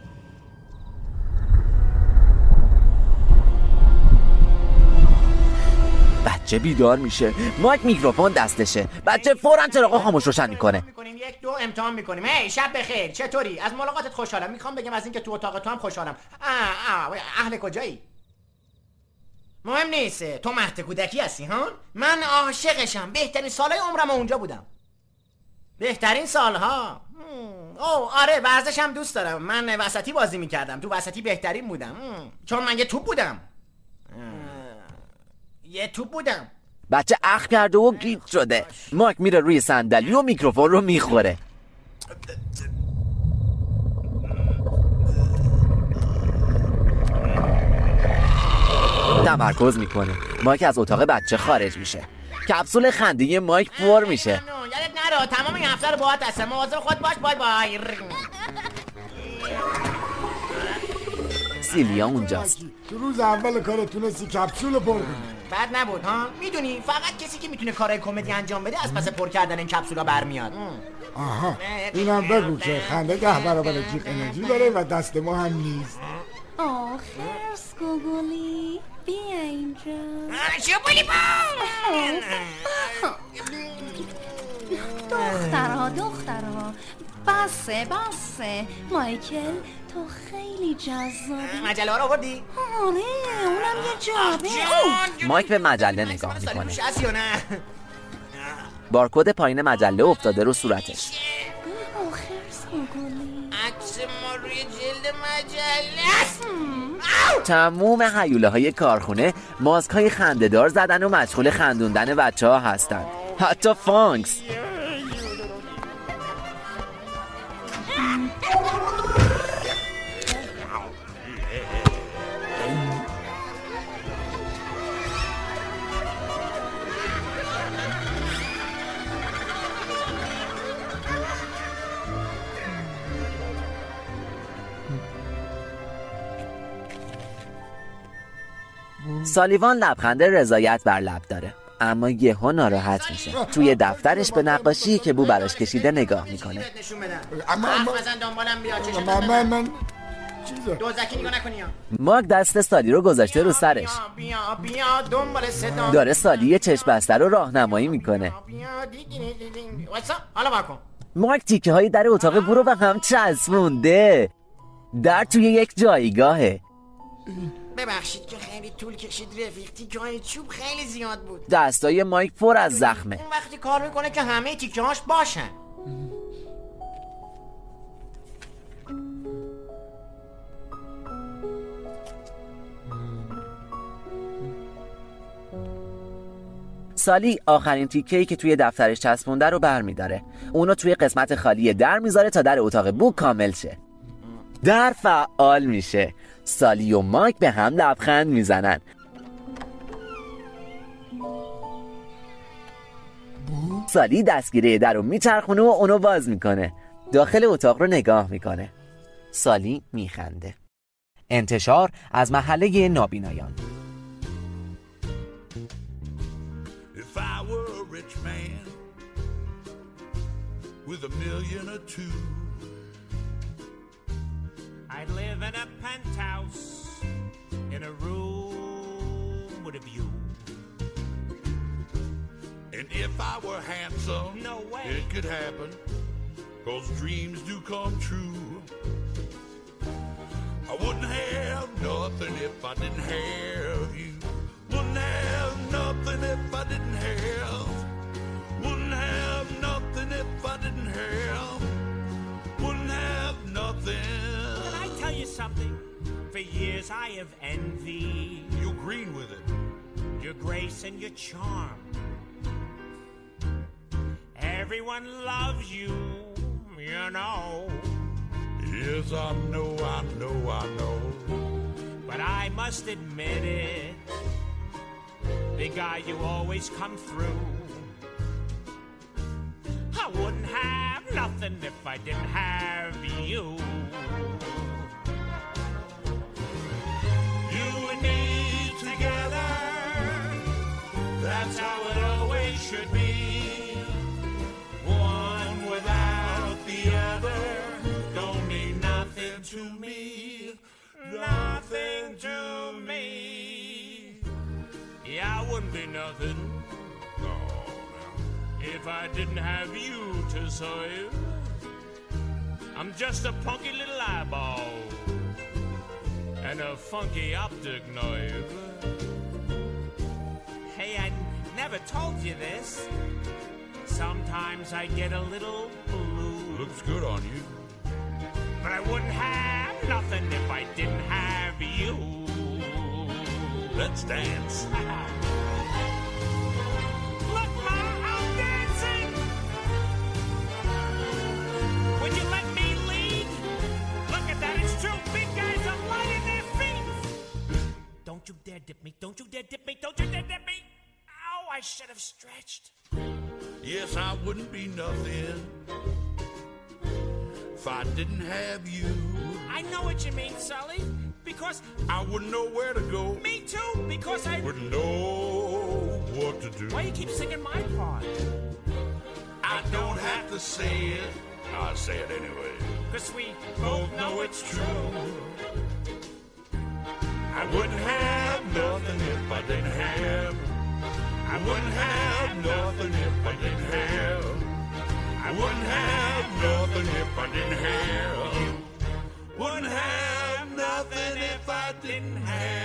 بچه بیدار میشه. مایک میکروفون دستشه. بچه فوراً چراغو خاموش روشن میکنه. میکنیم یک دو امتحان میکنیم. هی شب بخیر، چطوری؟ از ملاقاتت خوشحالم. میخوام بگم از اینکه تو اتاق تو هم خوشحالم. آ آ اهل کجایی؟ مهم نیست. تو مهد کودکی هستی ها؟ من عاشقشم. بهترین سالهای عمرم اونجا بودم. بهترین سالها. او آره ورزشم دوست دارم. من وسطی بازی میکردم. تو وسطی بهترین بودم. چون من یه توپ بودم. یه توپ بودم. بچه اخ کرده و گیج شده. مایک میره روی صندلی و میکروفون رو میخوره. تمرکز میکنه. مایک از اتاق بچه خارج میشه. کپسول خنده مایک پر میشه. یادت نره تمام این هفته رو باهات هستم. مواظب خود باش. بای بای. سیلیا اونجاست. تو روز اول کار تونستی کپسول پر کنی. بد نبود ها. میدونی فقط کسی که میتونه کارهای کمدی انجام بده از پس پر کردن این کپسولا برمیاد. آها اینم بگو که خنده ده برابر جیغ انرژی داره و دست ما هم نیست. آه خرس گوگلی بیا اینجا. شوپولی دخترها دخترها بسه بسه. مایکل تو خیلی جذابی. مجله ها رو آوردی؟ آره اونم یه جابه. مایک به مجله نگاه میکنه. هستی یا نه؟ بارکد پایین مجله افتاده رو صورتش. خرس گوگلی عکس ما روی جلد مجله است. تموم هیوله های کارخونه ماسک های خنده‌دار زدن و مشغول خندوندن بچه ها هستن. حتی فانکس. سالیوان لبخند رضایت بر لب داره، اما یهو ناراحت میشه. توی دفترش به نقاشی که بو براش کشیده نگاه میکنه. اما اما مثلا دنبالم بیا. چشم من من چیزه دوزکی نگاه نکنی. ماک دست سالی رو گذاشته رو سرش. بیا بیا دنبال صدا. داره سالی یه چشم بسته رو راهنمایی میکنه. بیا دیدی وایسا حالا واکن. ماک تیکه های در اتاق بو رو به هم چسبونده. در توی یک جایگاهه. ببخشید که خیلی طول کشید رفیق. تیکه های چوب خیلی زیاد بود. دستای مایک پر از زخمه. اون وقتی کار میکنه که همه تیکه هاش باشن. سالی آخرین تیکه‌ای که توی دفترش چسبونده رو برمی‌داره. اونو توی قسمت خالی در میذاره تا در اتاق بوک کامل شه. در فعال میشه. سالی و مایک به هم لبخند میزنن. سالی دستگیره در رو میچرخونه و اونو باز میکنه. داخل اتاق رو نگاه میکنه. سالی میخنده. انتشار از محله نابینایان. If I were a rich man with a million or two, I'd live in a penthouse in a room with a view. And if I were handsome, no way, it could happen, 'cause dreams do come true. I wouldn't have nothing if I didn't have you. Wouldn't have nothing if I didn't have. Wouldn't have nothing if I didn't have. Wouldn't have nothing. Can I tell you something? For years I have envied. You agreed with it. Your grace and your charm. Everyone loves you, you know. Yes, I know, I know, I know. But I must admit it, the guy you always come through. I wouldn't have nothing if I didn't have you. You and me together, that's how it always should be. One without the other don't mean nothing to me. Nothing to me. Yeah, I wouldn't be nothing. No, if I didn't have you to serve. I'm just a punky little eyeball and a funky optic nerve. Hey, I never told you this. Sometimes I get a little blue. Looks good on you. But I wouldn't have nothing if I didn't have you. Let's dance. Look, Ma, I'm dancing. Would you let me lead? Look at that, it's true. Big guys are lighting their feet. Don't you dare dip me. Don't you dare dip me. Don't you dare dip me. Ow, I should have stretched. Yes, I wouldn't be nothing if I didn't have you. I know what you mean, Sully. Because I wouldn't know where to go. Me too, because I wouldn't know what to do. Why you keep singing my part? I don't have to say it. I'll say it anyway. 'Cause we both know it's true. I wouldn't have nothing if I didn't have. I wouldn't have nothing if I didn't have. I wouldn't have nothing if I didn't have. Wouldn't have nothing if I didn't have.